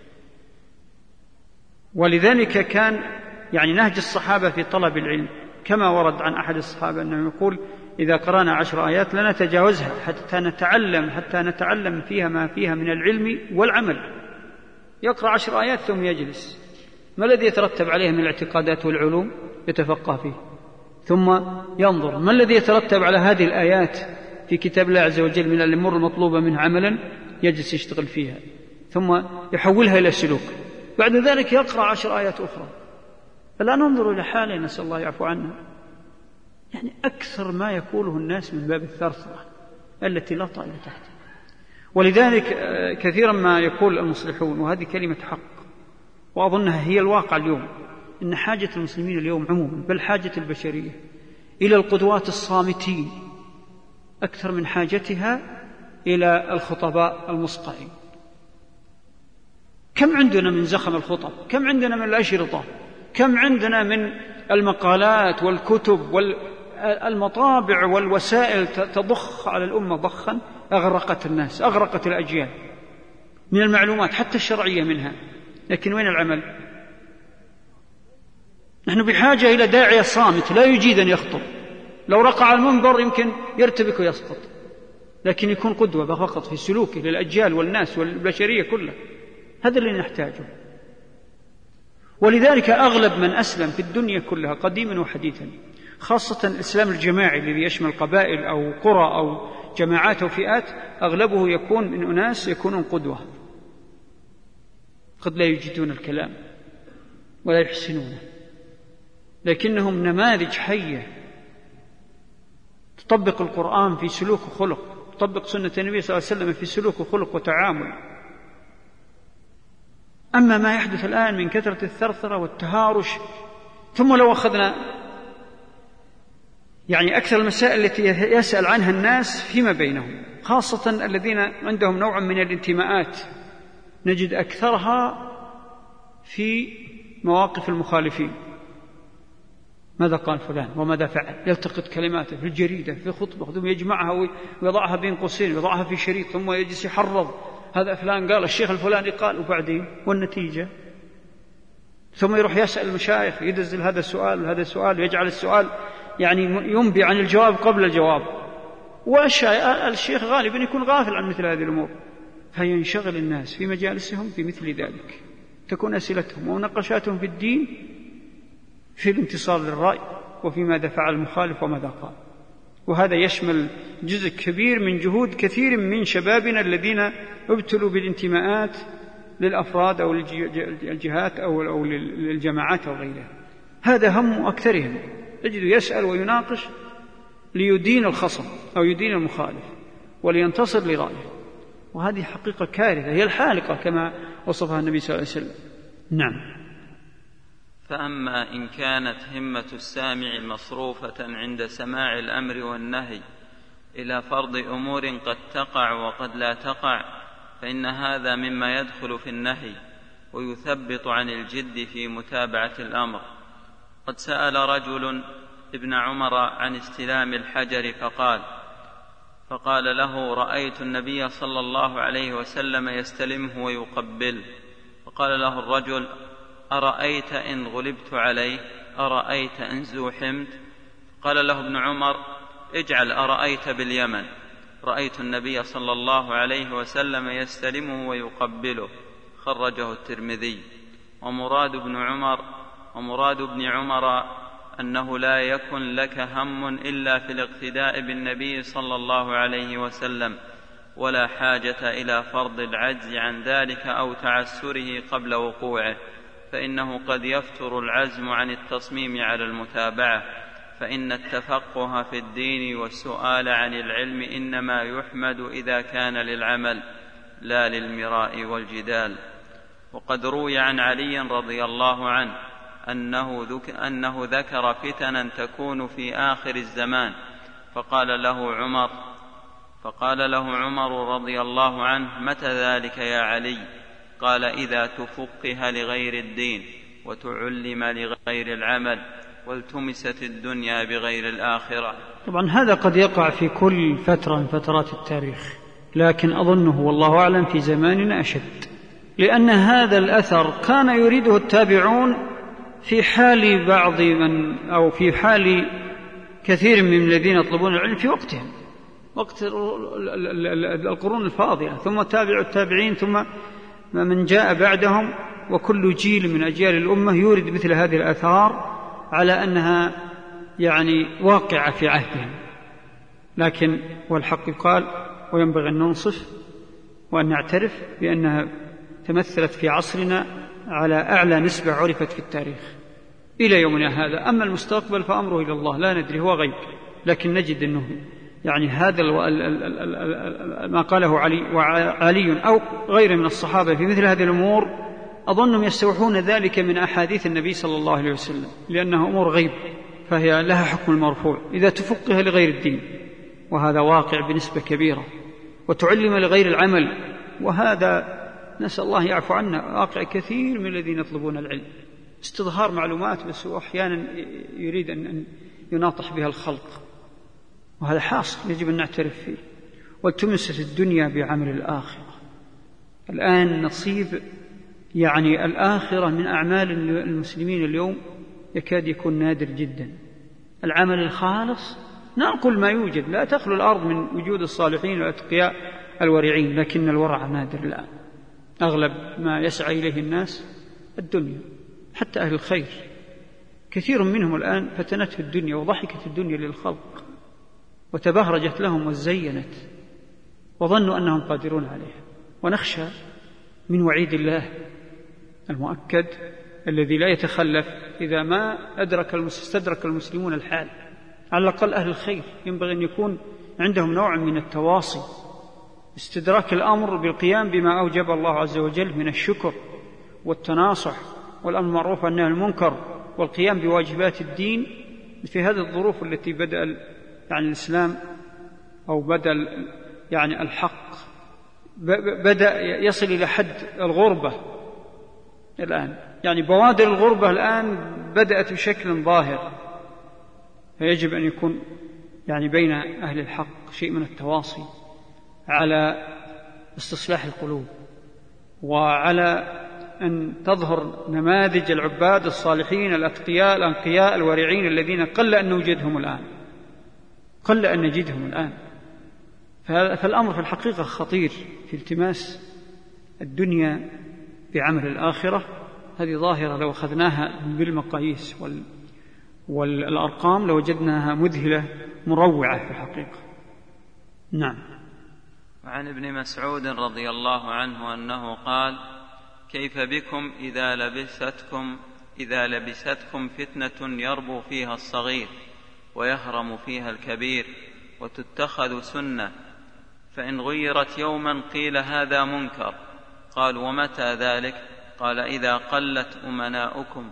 [SPEAKER 1] ولذلك كان يعني نهج الصحابة في طلب العلم كما ورد عن أحد الصحابة أنه يقول: إذا قرأنا 10 آيات لا نتجاوزها حتى نتعلم فيها ما فيها من العلم والعمل. يقرأ 10 آيات ثم يجلس، ما الذي يترتب عليه من الاعتقادات والعلوم؟ يتفقه فيه، ثم ينظر ما الذي يترتب على هذه الآيات في كتاب الله عز وجل من الأمور المطلوبة منه عملا، يجلس يشتغل فيها ثم يحولها إلى سلوك. بعد ذلك يقرأ 10 آيات أخرى. فلا ننظر إلى حاله، نسأل الله يعفو عنا، يعني أكثر ما يقوله الناس من باب الثرثرة التي لا طائل تحتها. ولذلك كثيرا ما يقول المصلحون، وهذه كلمة حق وأظنها هي الواقع اليوم، إن حاجة المسلمين اليوم عموما بل حاجة البشرية إلى القدوات الصامتين أكثر من حاجتها إلى الخطباء المصقعين. كم عندنا من زخم الخطب، كم عندنا من الأشرطة، كم عندنا من المقالات والكتب والمطابع والوسائل تضخ على الأمة ضخا أغرقت الناس، أغرقت الأجيال من المعلومات حتى الشرعية منها. لكن وين العمل؟ نحن بحاجة إلى داعية صامت لا يجيد أن يخطب، لو رقع على المنبر يمكن يرتبك ويسقط، لكن يكون قدوة فقط في سلوكه للأجيال والناس والبشرية كلها. هذا اللي نحتاجه. ولذلك أغلب من أسلم في الدنيا كلها قديما وحديثا، خاصة الإسلام الجماعي الذي يشمل قبائل أو قرى أو جماعات أو فئات، أغلبه يكون من أناس يكونون قدوة، قد لا يجدون الكلام ولا يحسنونه، لكنهم نماذج حية تطبق القرآن في سلوك وخلق، تطبق سنة النبي صلى الله عليه وسلم في سلوك وخلق وتعامل. أما ما يحدث الآن من كثرة الثرثرة والتهارش، ثم لو أخذنا يعني أكثر المسائل التي يسأل عنها الناس فيما بينهم، خاصة الذين عندهم نوع من الانتماءات، نجد أكثرها في مواقف المخالفين. ماذا قال فلان وماذا فعل، يلتقط كلماته في الجريدة في خطبة ثم يجمعها ويضعها بين قوسين ويضعها في شريط ثم يجلس يحرض هذا فلان قال الشيخ الفلاني قال، وبعدين والنتيجة ثم يروح يسأل المشايخ، يدزل هذا السؤال وهذا السؤال ويجعل السؤال يعني ينبي عن الجواب قبل الجواب، والشيخ غالبا يكون غافل عن مثل هذه الأمور، فينشغل الناس في مجالسهم في مثل ذلك، تكون أسئلتهم ومناقشاتهم في الدين في الانتصار للرأي وفي ماذا فعل المخالف وماذا قال. وهذا يشمل جزء كبير من جهود كثير من شبابنا الذين ابتلوا بالانتماءات للأفراد أو الجهات أو للجماعات أو غيرها. هذا هم أكثرهم، تجد يسأل ويناقش ليدين الخصم أو يدين المخالف ولينتصر لرأيه، وهذه حقيقة كارثة، هي الحالقة كما وصفها النبي صلى الله عليه وسلم. نعم.
[SPEAKER 2] فأما إن كانت همة السامع مصروفة عند سماع الأمر والنهي إلى فرض أمور قد تقع وقد لا تقع، فإن هذا مما يدخل في النهي ويثبط عن الجد في متابعة الأمر. قد سأل رجل ابن عمر عن استلام الحجر فقال له: رأيت النبي صلى الله عليه وسلم يستلمه ويقبله. فقال له الرجل: أرأيت إن غلبت عليه؟ أرأيت إن زوحمت؟ قال له ابن عمر: اجعل أرأيت باليمن، رأيت النبي صلى الله عليه وسلم يستلمه ويقبله. خرجه الترمذي. ومراد ابن عمر أنه لا يكن لك هم إلا في الاقتداء بالنبي صلى الله عليه وسلم، ولا حاجة إلى فرض العجز عن ذلك أو تعسره قبل وقوعه، فإنه قد يفتر العزم عن التصميم على المتابعة، فإن التفقه في الدين والسؤال عن العلم إنما يحمد إذا كان للعمل لا للمراء والجدال. وقد روي عن علي رضي الله عنه أنه ذكر فتنا تكون في آخر الزمان، فقال له عمر رضي الله عنه: متى ذلك يا علي؟ قال: إذا تفقه لغير الدين وتعلم لغير العمل والتمست الدنيا بغير الآخرة.
[SPEAKER 1] طبعا هذا قد يقع في كل فترة من فترات التاريخ، لكن أظنه والله أعلم في زماننا أشد، لأن هذا الأثر كان يريده التابعون في حال بعض من أو في حال كثير من الذين يطلبون العلم في وقتهم، وقت القرون الفاضلة، ثم تابع التابعين، ثم من جاء بعدهم، وكل جيل من أجيال الأمة يورد مثل هذه الآثار على أنها يعني واقعة في عهدهم. لكن والحق يقال وينبغي أن ننصف وأن نعترف بأنها تمثلت في عصرنا على أعلى نسبة عرفت في التاريخ إلى يومنا هذا. أما المستقبل فأمره إلى الله، لا ندري، هو غيب، لكن نجد أنه يعني هذا ما قاله علي أو غيره من الصحابة في مثل هذه الأمور أظنهم يستوحون ذلك من أحاديث النبي صلى الله عليه وسلم، لأنها أمور غيب فهي لها حكم المرفوع إذا تفقه لغير الدين، وهذا واقع بنسبة كبيرة، وتعلم لغير العمل، وهذا نسأل الله يعفو عنا واقع كثير من الذين يطلبون العلم، استظهار معلومات بس أحيانا يريد أن يناطح بها الخلق، وهذا حاصل يجب أن نعترف فيه. والتمست الدنيا بعمل الآخرة. الآن نصيب يعني الآخرة من أعمال المسلمين اليوم يكاد يكون نادر جدا. العمل الخالص ننقل ما يوجد، لا تخلو الأرض من وجود الصالحين والأتقياء الورعين، لكن الورع نادر الآن. أغلب ما يسعى إليه الناس الدنيا، حتى أهل الخير كثير منهم الآن فتنته الدنيا وضحكت الدنيا للخلق وتبهرجت لهم وزينت وظنوا أنهم قادرون عليها. ونخشى من وعيد الله المؤكد الذي لا يتخلف إذا ما استدرك المسلمون الحال. على الأقل أهل الخير ينبغي أن يكون عندهم نوع من التواصي، استدراك الأمر بالقيام بما أوجب الله عز وجل من الشكر والتناصح والأمر بالمعروف والنهي عن المنكر والقيام بواجبات الدين في هذه الظروف التي بدأ يعني الإسلام أو بدأ يعني الحق بدأ يصل إلى حد الغربة الآن، يعني بوادر الغربة الآن بدأت بشكل ظاهر، فيجب أن يكون يعني بين أهل الحق شيء من التواصي على استصلاح القلوب، وعلى أن تظهر نماذج العباد الصالحين الأتقياء الأنقياء الورعين الذين قل أن نجدهم الآن. فالأمر في الحقيقة خطير في التماس الدنيا بعمل الآخرة. هذه ظاهرة لو أخذناها بالمقاييس والأرقام لوجدناها مذهلة مروعة في الحقيقة. نعم.
[SPEAKER 2] وعن ابن مسعود رضي الله عنه أنه قال: كيف بكم إذا لبستكم فتنة يربو فيها الصغير ويهرم فيها الكبير وتتخذ سنة، فإن غيرت يوما قيل هذا منكر. قال: ومتى ذلك؟ قال: إذا قلت أمناؤكم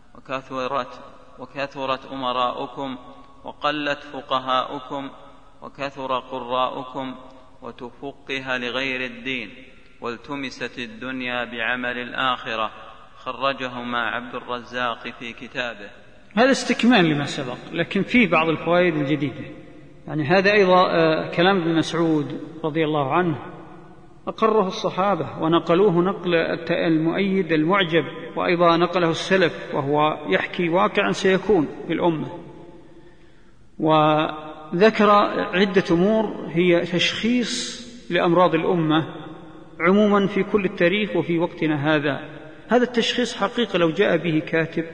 [SPEAKER 2] وكثرت أمراؤكم وقلت فقهاؤكم وكثر قراؤكم وتفقه لغير الدين والتمست الدنيا بعمل الآخرة. خرجهما عبد الرزاق في كتابه.
[SPEAKER 1] هذا استكمال لما سبق، لكن فيه بعض الفوائد الجديدة. يعني هذا أيضا كلام ابن مسعود رضي الله عنه أقره الصحابة ونقلوه نقل المؤيد المعجب، وأيضا نقله السلف، وهو يحكي واقعا سيكون في الأمة. وذكر عدة أمور هي تشخيص لأمراض الأمة عموما في كل التاريخ وفي وقتنا هذا. هذا التشخيص حقيقة لو جاء به كاتب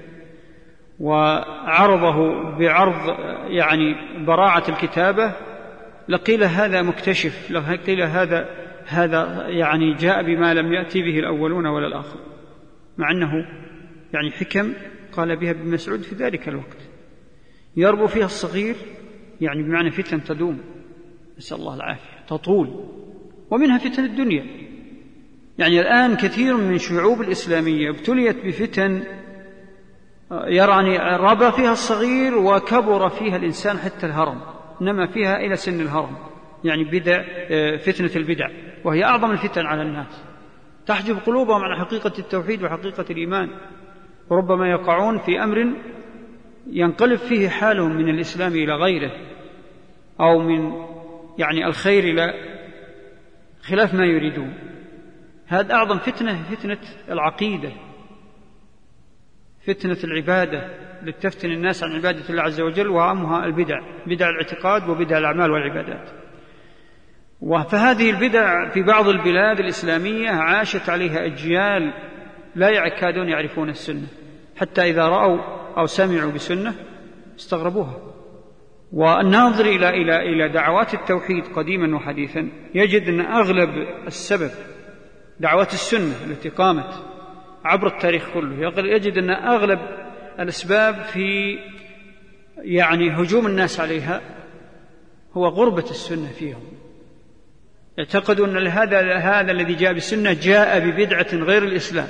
[SPEAKER 1] وعرضه بعرض يعني براعة الكتابة لقيل هذا مكتشف، لقيل هذا يعني جاء بما لم يأتي به الأولون ولا الآخر، مع أنه يعني حكم قال بها ابن مسعود في ذلك الوقت. يربو فيها الصغير يعني بمعنى فتن تدوم، نسأل الله العافية، تطول، ومنها فتن الدنيا. يعني الآن كثير من الشعوب الإسلامية ابتليت بفتن يعني ربى فيها الصغير وكبر فيها الإنسان حتى الهرم، نما فيها إلى سن الهرم، يعني فتنة البدع، وهي أعظم الفتن على الناس، تحجب قلوبهم عن حقيقة التوحيد وحقيقة الإيمان، وربما يقعون في أمر ينقلب فيه حالهم من الإسلام إلى غيره، أو من يعني الخير إلى خلاف ما يريدون. هذا أعظم فتنة، فتنة العقيدة، فتنة العبادة لتفتن الناس عن عبادة الله عز وجل، وأهمها البدع، بدع الاعتقاد وبدع الأعمال والعبادات. فهذه البدع في بعض البلاد الإسلامية عاشت عليها أجيال لا يكادون يعرفون السنة، حتى إذا رأوا أو سمعوا بسنة استغربوها. والناظر إلى دعوات التوحيد قديما وحديثا يجد أن أغلب السبب دعوات السنة التي قامت عبر التاريخ كله، يجد أن أغلب الأسباب في هجوم الناس عليها هو غربة السنة فيهم. يعتقدوا أن هذا الذي جاء بالسنة جاء ببدعة غير الإسلام.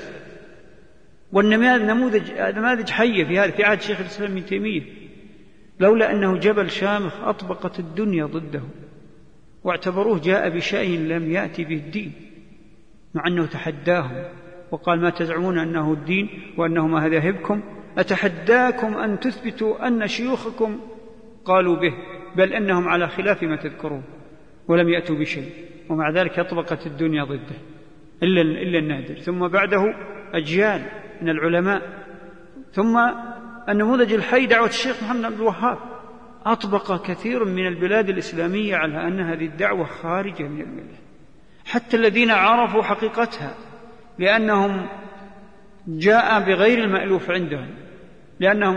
[SPEAKER 1] والنماذج حية في هذا في عهد شيخ الإسلام ابن تيمية، لولا أنه جبل شامخ أطبقت الدنيا ضده، واعتبروه جاء بشيء لم يأتي به الدين، مع أنه تحداهم وقال: ما تزعمون أنه الدين وأنه مذاهبكم، أتحداكم أن تثبتوا أن شيوخكم قالوا به، بل أنهم على خلاف ما تذكرون ولم يأتوا بشيء، ومع ذلك أطبقت الدنيا ضده إلا النادر. ثم بعده أجيال من العلماء، ثم النموذج الحي دعوة الشيخ محمد عبد الوهاب أطبق كثير من البلاد الإسلامية على أن هذه الدعوة خارجة من الملة، حتى الذين عرفوا حقيقتها، لأنهم جاء بغير المألوف عندهم، لأنهم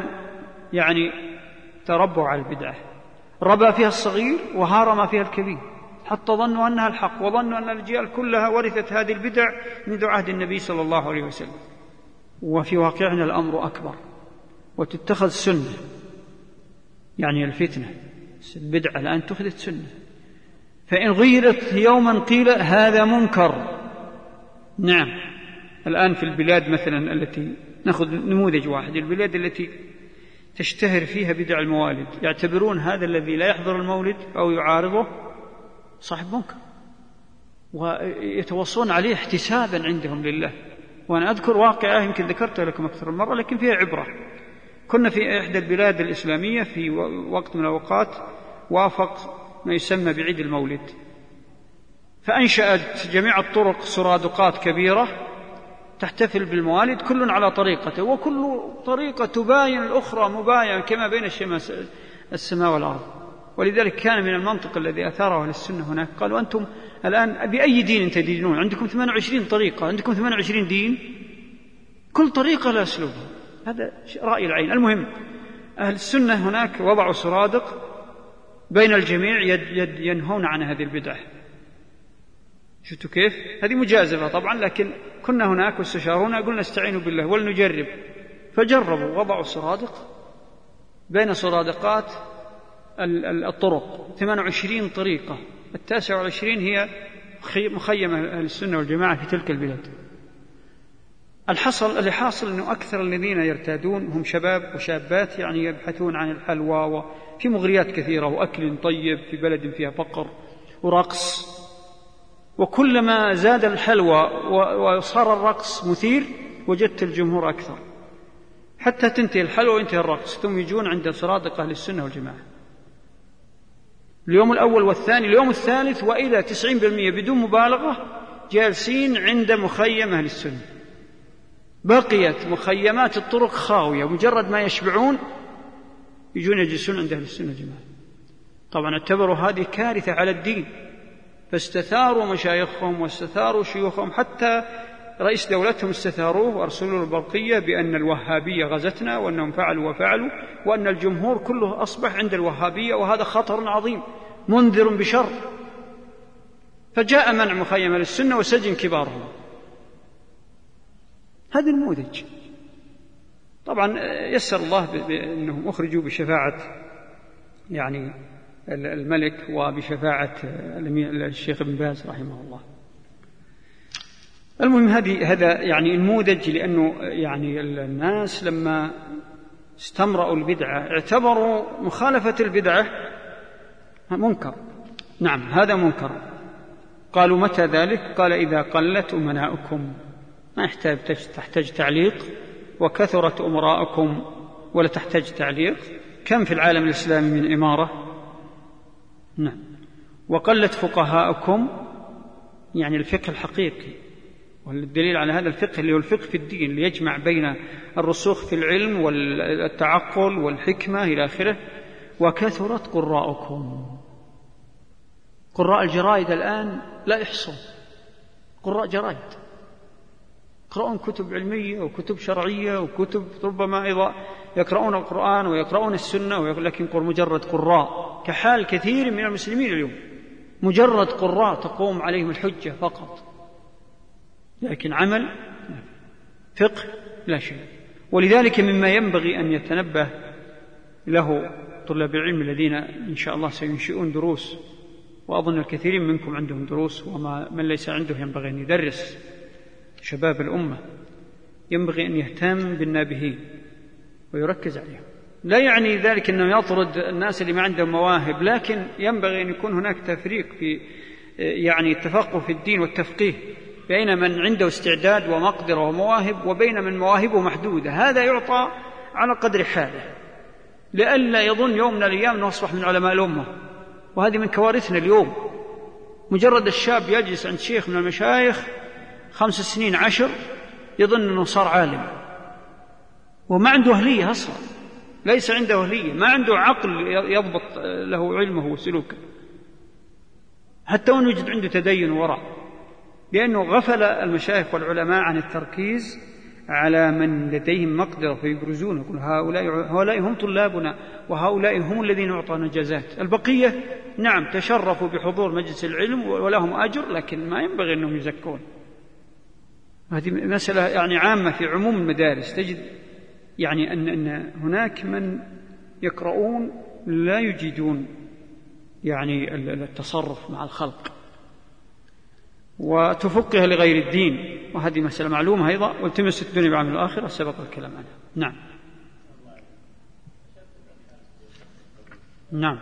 [SPEAKER 1] تربوا على البدعة، ربى فيها الصغير وهارم فيها الكبير، حتى ظنوا أنها الحق، وظنوا أن الأجيال كلها ورثت هذه البدع منذ عهد النبي صلى الله عليه وسلم. وفي واقعنا الأمر أكبر، وتتخذ سنة، الفتنة البدعة الآن اتخذت سنة، فإن غيرت يوما قيل هذا منكر. نعم، الآن في البلاد مثلا التي نأخذ نموذج واحد، البلاد التي تشتهر فيها بدع الموالد، يعتبرون هذا الذي لا يحضر المولد أو يعارضه صاحب منكر، ويتوصون عليه احتسابا عندهم لله. وأنا أذكر واقعة يمكن ذكرتها لكم أكثر من مرة، لكن فيها عبرة. كنا في إحدى البلاد الإسلامية في وقت من الأوقات وافق ما يسمى بعيد المولد، فأنشأت جميع الطرق سرادقات كبيرة تحتفل بالموالد، كل على طريقته، وكل طريقة تباين الأخرى مباين كما بين السماء والأرض. ولذلك كان من المنطق الذي أثاره أهل السنة هناك، قالوا: أنتم الآن بأي دين تدينون؟ عندكم 28 طريقة، عندكم 28 دين، كل طريقة لا أسلوبها. هذا رأي العين. المهم أهل السنة هناك وضعوا سرادق بين الجميع ينهون عن هذه البدعة. شفتوا كيف؟ هذه مجازفة طبعا، لكن كنا هناك واستشارونا، قلنا استعينوا بالله ولنجرب، فجربوا، وضعوا سرادق بين سرادقات الطرق 28 طريقة، 29 هي مخيمة أهل السنة والجماعة في تلك البلاد. اللي حاصل أنه أكثر الذين يرتادون هم شباب وشابات يبحثون عن الحلوى، وفي مغريات كثيرة وأكل طيب في بلد فيها فقر ورقص، وكلما زاد الحلوى وصار الرقص مثير وجدت الجمهور أكثر، حتى تنتهي الحلوى وينتهي الرقص، ثم يجون عند سرادق أهل السنة والجماعة اليوم الأول والثاني، اليوم الثالث، وإلى 90% بدون مبالغة جالسين عند مخيم أهل السنة. بقيت مخيمات الطرق خاوية، مجرد ما يشبعون يجون يجلسون عند أهل السنة والجماعة. طبعا اعتبروا هذه كارثة على الدين، فاستثاروا مشايخهم واستثاروا شيوخهم، حتى رئيس دولتهم استثاروه وأرسلوا له البرقية بأن الوهابية غزتنا، وأنهم فعلوا وفعلوا، وأن الجمهور كله أصبح عند الوهابية، وهذا خطر عظيم منذر بشر. فجاء منع مخيم للسنة وسجن كبارهم. هذا النموذج. طبعا يسر الله بأنهم أخرجوا بشفاعة الملك وبشفاعة الشيخ ابن باز رحمه الله. المهم هذا نموذج، لأنه الناس لما استمرأوا البدعة اعتبروا مخالفة البدعة منكر. نعم، هذا منكر. قالوا: متى ذلك؟ قال: إذا قلت أمناؤكم، ما تحتاج تعليق، وكثرت أمراءكم ولا تحتاج تعليق. كم في العالم الإسلامي من إمارة؟ نعم. وقلت فقهاءكم، الفقه الحقيقي، والدليل على هذا الفقه اللي هو الفقه في الدين، اللي يجمع بين الرسوخ في العلم والتعقل والحكمة إلى آخره. وكثرت قراءكم، قراء الجرائد الآن لا يحصون، قراء جرائد يقرؤون كتب علمية وكتب شرعية وكتب ربما أيضا يقرؤون القرآن ويقرؤون السنة، لكن مجرد قراء، كحال كثير من المسلمين اليوم، مجرد قراء تقوم عليهم الحجة فقط، لكن عمل فقه لا شيء. ولذلك مما ينبغي أن يتنبه له طلاب العلم الذين إن شاء الله سينشئون دروس، وأظن الكثيرين منكم عندهم دروس، وما من ليس عنده ينبغي أن يدرس شباب الأمة، ينبغي أن يهتم بالنابهين ويركز عليهم. لا يعني ذلك أنه يطرد الناس اللي ما عندهم مواهب، لكن ينبغي أن يكون هناك تفريق في يعني التفقه في الدين والتفقيه بين من عنده استعداد ومقدرة ومواهب وبين من مواهبه محدودة. هذا يعطى على قدر حاله، لئلا يظن يوم من الأيام أنه أصبح من علماء الأمة، وهذه من كوارثنا اليوم. مجرد الشاب يجلس عند شيخ من المشايخ 5 سنين 10 يظن أنه صار عالم، وما عنده أهلية أصلا، ليس عنده أهلية، ما عنده عقل يضبط له علمه وسلوكه، حتى وأن يوجد عنده تدين وورع، لأنه غفل المشايخ والعلماء عن التركيز على من لديهم مقدرة فيبرزون، يقول هؤلاء هم طلابنا وهؤلاء هم الذين أعطانا جزات. البقية نعم تشرفوا بحضور مجلس العلم ولهم أجر، لكن ما ينبغي أنهم يزكون. هذه مسألة يعني عامة في عموم المدارس، تجد يعني أن هناك من يقرؤون لا يجيدون يعني التصرف مع الخلق وتفقه لغير الدين، وهذه مسألة معلومة أيضا، والتمس الدنيا بعمل الآخرة سبق الكلام عنها. نعم نعم.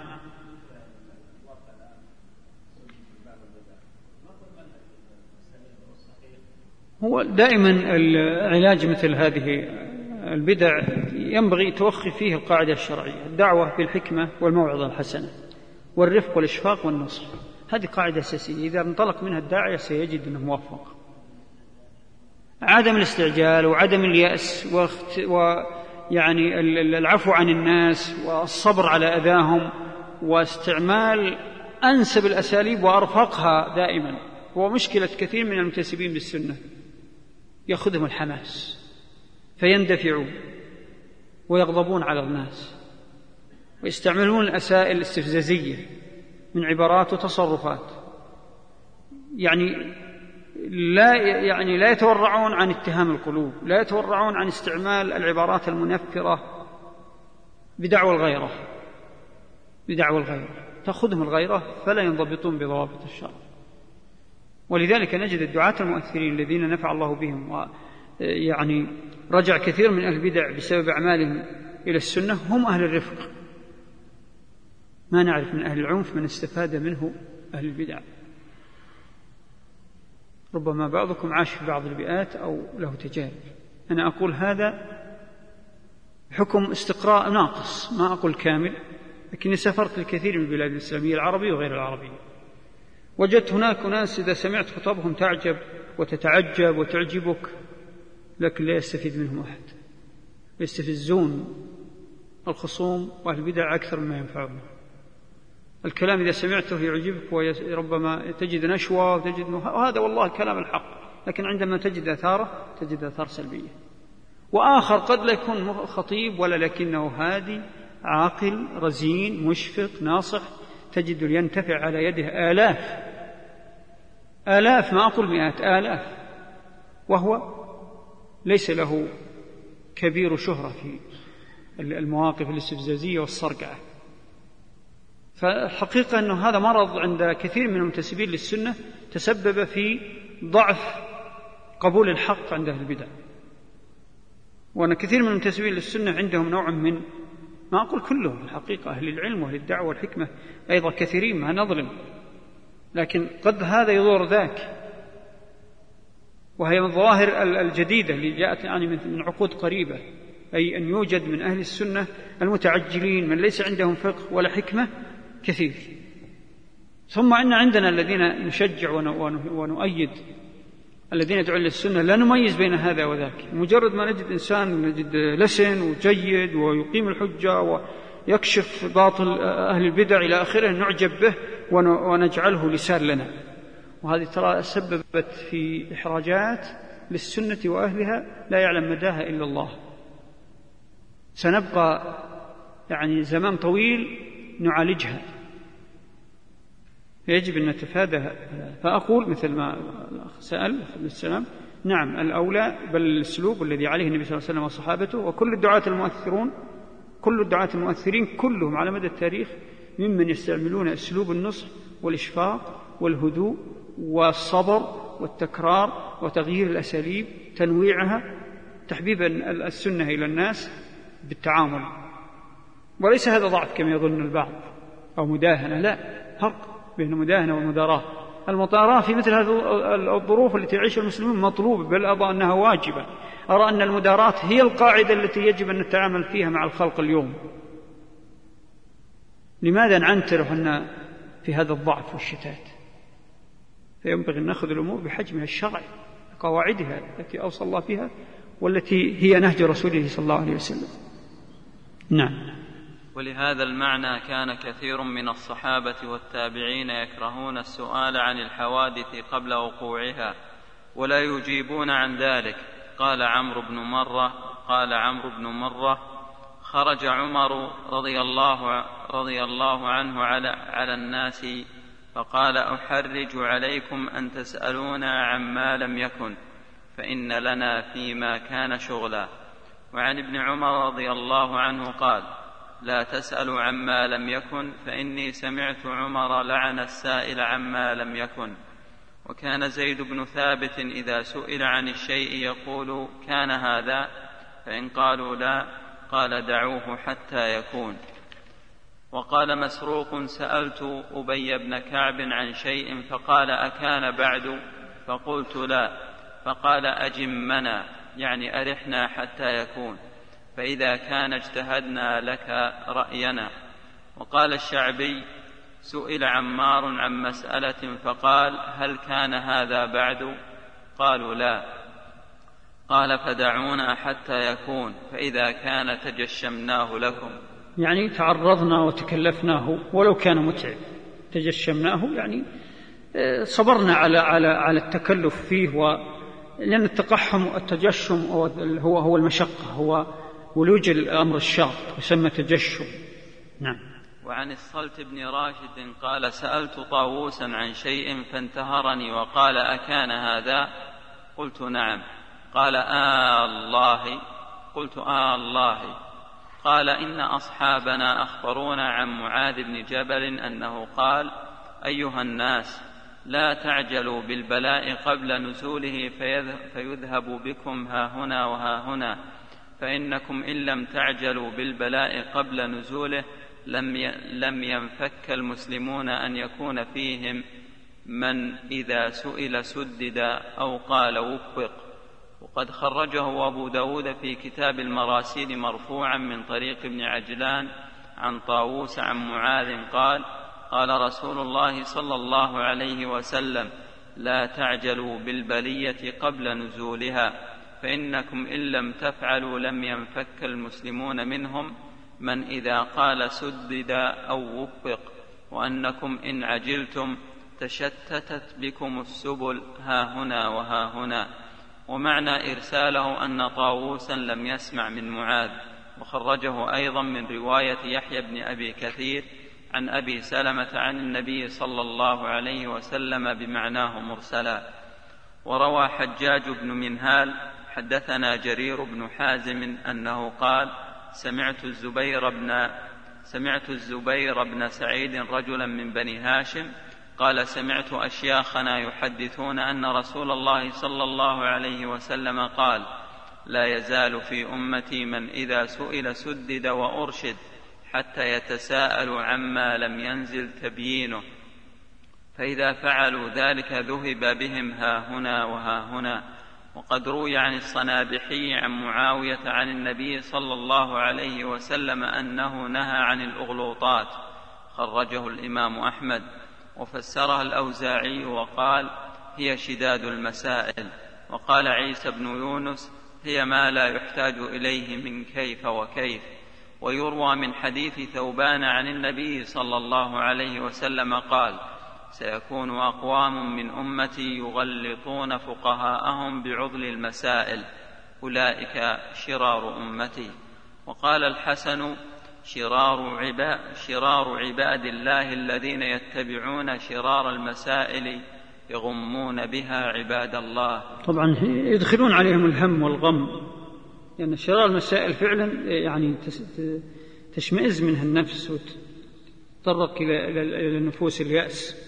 [SPEAKER 1] هو دائما العلاج مثل هذه البدع ينبغي توخي فيه القاعدة الشرعية: الدعوة بالحكمة والموعظة الحسنة والرفق والإشفاق والنصح. هذه قاعدة أساسية، إذا انطلق منها الداعية سيجد أنه موفق. عدم الاستعجال وعدم اليأس ويعني العفو عن الناس والصبر على أذاهم واستعمال أنسب الأساليب وأرفقها دائما هو مشكلة كثير من المنتسبين بالسنة. يأخذهم الحماس فيندفعون ويغضبون على الناس ويستعملون الأسائل الاستفزازية من عبارات وتصرفات، يعني لا يتورعون عن اتهام القلوب، لا يتورعون عن استعمال العبارات المنفرة بدعوى الغيرة تأخذهم الغيرة فلا ينضبطون بضوابط الشرع. ولذلك نجد الدعاة المؤثرين الذين نفع الله بهم ويعني رجع كثير من أهل البدع بسبب أعمالهم إلى السنة هم أهل الرفق. ما نعرف من أهل العنف من استفاد منه أهل البدع. ربما بعضكم عاش في بعض البيئات أو له تجارب. أنا أقول هذا حكم استقراء ناقص، ما أقول كامل، لكني سافرت الكثير من البلاد الإسلامية العربية وغير العربية، وجدت هناك ناس إذا سمعت خطبهم تعجب وتتعجب وتعجبك، لكن لا يستفيد منهم أحد. يستفزون الخصوم وأهل البدع أكثر مما ينفعون. الكلام إذا سمعته يعجبك وربما تجد نشوة وتجد هذا والله الكلام الحق، لكن عندما تجد أثاره تجد أثار سلبية. وآخر قد لا يكون خطيب ولا لكنه هادي عاقل رزين مشفق ناصح، تجد ينتفع على يده آلاف ما أقول مئات آلاف، وهو ليس له كبير شهرة في المواقف الاستفزازية والصرقعة. فالحقيقة أنه هذا مرض عند كثير من المنتسبين للسنة تسبب في ضعف قبول الحق عند أهل البدع. وأن كثير من المنتسبين للسنة عندهم نوع من، ما أقول كلهم الحقيقة، أهل العلم وأهل الدعوة والحكمة أيضا كثيرين ما نظلم، لكن قد هذا يضر ذاك. وهي من الظواهر الجديدة اللي جاءت يعني من عقود قريبة، أي أن يوجد من أهل السنة المتعجلين من ليس عندهم فقه ولا حكمة كثير. ثم إن عندنا الذين نشجع ونؤيد الذين يدعون للسنة لا نميز بين هذا وذاك. مجرد ما نجد إنسان نجد لسن وجيد ويقيم الحجة ويكشف باطل أهل البدع إلى آخره نعجب به ونجعله لسان لنا، وهذه ترى سببت في إحراجات للسنة وأهلها لا يعلم مداها إلا الله. سنبقى يعني زمان طويل نعالجها، يجب أن نتفاداها. فأقول مثل ما الأخ سأل السلام، نعم الأولى بل الأسلوب الذي عليه النبي صلى الله عليه وسلم وصحابته وكل الدعاة المؤثرون، كل الدعاة المؤثرين كلهم على مدى التاريخ ممن يستعملون أسلوب النصح والإشفاق والهدوء والصبر والتكرار وتغيير الأساليب، تنويعها، تحبيب السنة إلى الناس بالتعامل. وليس هذا ضعف كما يظن البعض أو مداهنة، لا، فرق بين المداهنة والمداراة. المداراة في مثل هذه الظروف التي يعيش المسلمون مطلوبة، بل أرى أنها واجبة. أرى أن المداراة هي القاعدة التي يجب أن نتعامل فيها مع الخلق اليوم. لماذا نعنتر في هذا الضعف والشتات؟ فينبغي أن نأخذ الأمور بحجمها الشرعي، قواعدها التي أوصى الله فيها والتي هي نهج رسوله صلى الله عليه وسلم. نعم.
[SPEAKER 2] ولهذا المعنى كان كثير من الصحابة والتابعين يكرهون السؤال عن الحوادث قبل وقوعها ولا يجيبون عن ذلك. قال عمرو بن مرة خرج عمر رضي الله عنه على الناس فقال أحرج عليكم أن تسألونا عما لم يكن فإن لنا فيما كان شغلا. وعن ابن عمر رضي الله عنه قال لا تسألوا عما لم يكن فإني سمعت عمر لعن السائل عما لم يكن. وكان زيد بن ثابت إذا سئل عن الشيء يقول كان هذا، فإن قالوا لا قال دعوه حتى يكون. وقال مسروق سألت أبي بن كعب عن شيء فقال أكان بعد؟ فقلت لا، فقال أجمنا، يعني أرحنا حتى يكون، فإذا كان اجتهدنا لك رأينا. وقال الشعبي سئل عمار عن مسألة فقال هل كان هذا بعد؟ قالوا لا، قال فدعونا حتى يكون، فإذا كان تجشمناه لكم،
[SPEAKER 1] يعني تعرضنا وتكلفناه ولو كان متعب. تجشمناه يعني صبرنا على التكلف فيه، لأن التجشم هو المشقة، هو ولوج الأمر الشاق يسمى تجشم. نعم.
[SPEAKER 2] وعن الصلت بن راشد قال سألت طاووسا عن شيء فانتهرني وقال أكان هذا؟ قلت نعم. قال الله؟ قلت الله. قال إن أصحابنا أخبرونا عن معاذ بن جبل أنه قال أيها الناس لا تعجلوا بالبلاء قبل نزوله فيذهب بكم هاهنا وهاهنا، فإنكم إن لم تعجلوا بالبلاء قبل نزوله لم ينفك المسلمون أن يكون فيهم من إذا سئل سدد أو قال وفق. وقد خرجه أبو داود في كتاب المراسيل مرفوعا من طريق ابن عجلان عن طاووس عن معاذ قال قال رسول الله صلى الله عليه وسلم لا تعجلوا بالبلية قبل نزولها، فإنكم إن لم تفعلوا لم ينفك المسلمون منهم من إذا قال سدد أو وفق، وأنكم إن عجلتم تشتتت بكم السبل هاهنا وهاهنا. ومعنى إرساله أن طاووسا لم يسمع من معاذ. وخرجه أيضا من رواية يحيى بن أبي كثير عن أبي سلمة عن النبي صلى الله عليه وسلم بمعناه مرسلا. وروى حجاج بن منهال حدثنا جرير بن حازم أنه قال سمعت الزبير بن سعيد رجلا من بني هاشم قال سمعت أشياخنا يحدثون أن رسول الله صلى الله عليه وسلم قال لا يزال في أمتي من إذا سئل سدد وأرشد حتى يتساءل عما لم ينزل تبيينه، فإذا فعلوا ذلك ذهب بهم هاهنا وهاهنا. وقد روي عن الصنابحي عن معاوية عن النبي صلى الله عليه وسلم أنه نهى عن الأغلوطات، خرجه الإمام أحمد. وفسرها الأوزاعي وقال هي شداد المسائل. وقال عيسى بن يونس: هي ما لا يحتاج إليه من كيف وكيف. ويروى من حديث ثوبان عن النبي صلى الله عليه وسلم قال: سيكون أقوام من أمتي يغلطون فقهاءهم بعضل المسائل، أولئك شرار أمتي. وقال الحسن: شرار عباد الله الذين يتبعون شرار المسائل يغمون بها عباد الله.
[SPEAKER 1] طبعا يدخلون عليهم الهم والغم، لأن يعني شرار المسائل فعلا يعني تشمئز منها النفس وتطرق إلى النفوس اليأس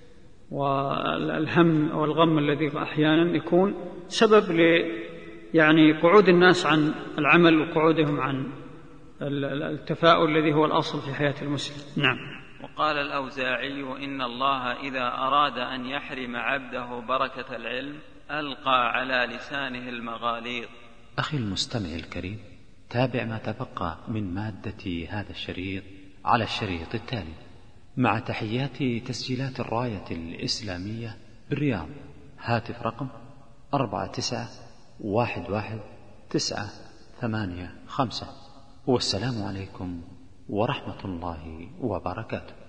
[SPEAKER 1] والهم والغم الذي أحيانا يكون سبب يعني قعود الناس عن العمل وقعودهم عن التفاؤل الذي هو الأصل في حياة المسلم. نعم.
[SPEAKER 2] وقال الأوزاعي: إن الله إذا أراد أن يحرم عبده بركة العلم ألقى على لسانه المغاليظ.
[SPEAKER 3] أخي المستمع الكريم، تابع ما تبقى من مادة هذا الشريط على الشريط التالي، مع تحيات تسجيلات الراية الإسلامية بالرياض. هاتف رقم 49111985. والسلام عليكم ورحمة الله وبركاته.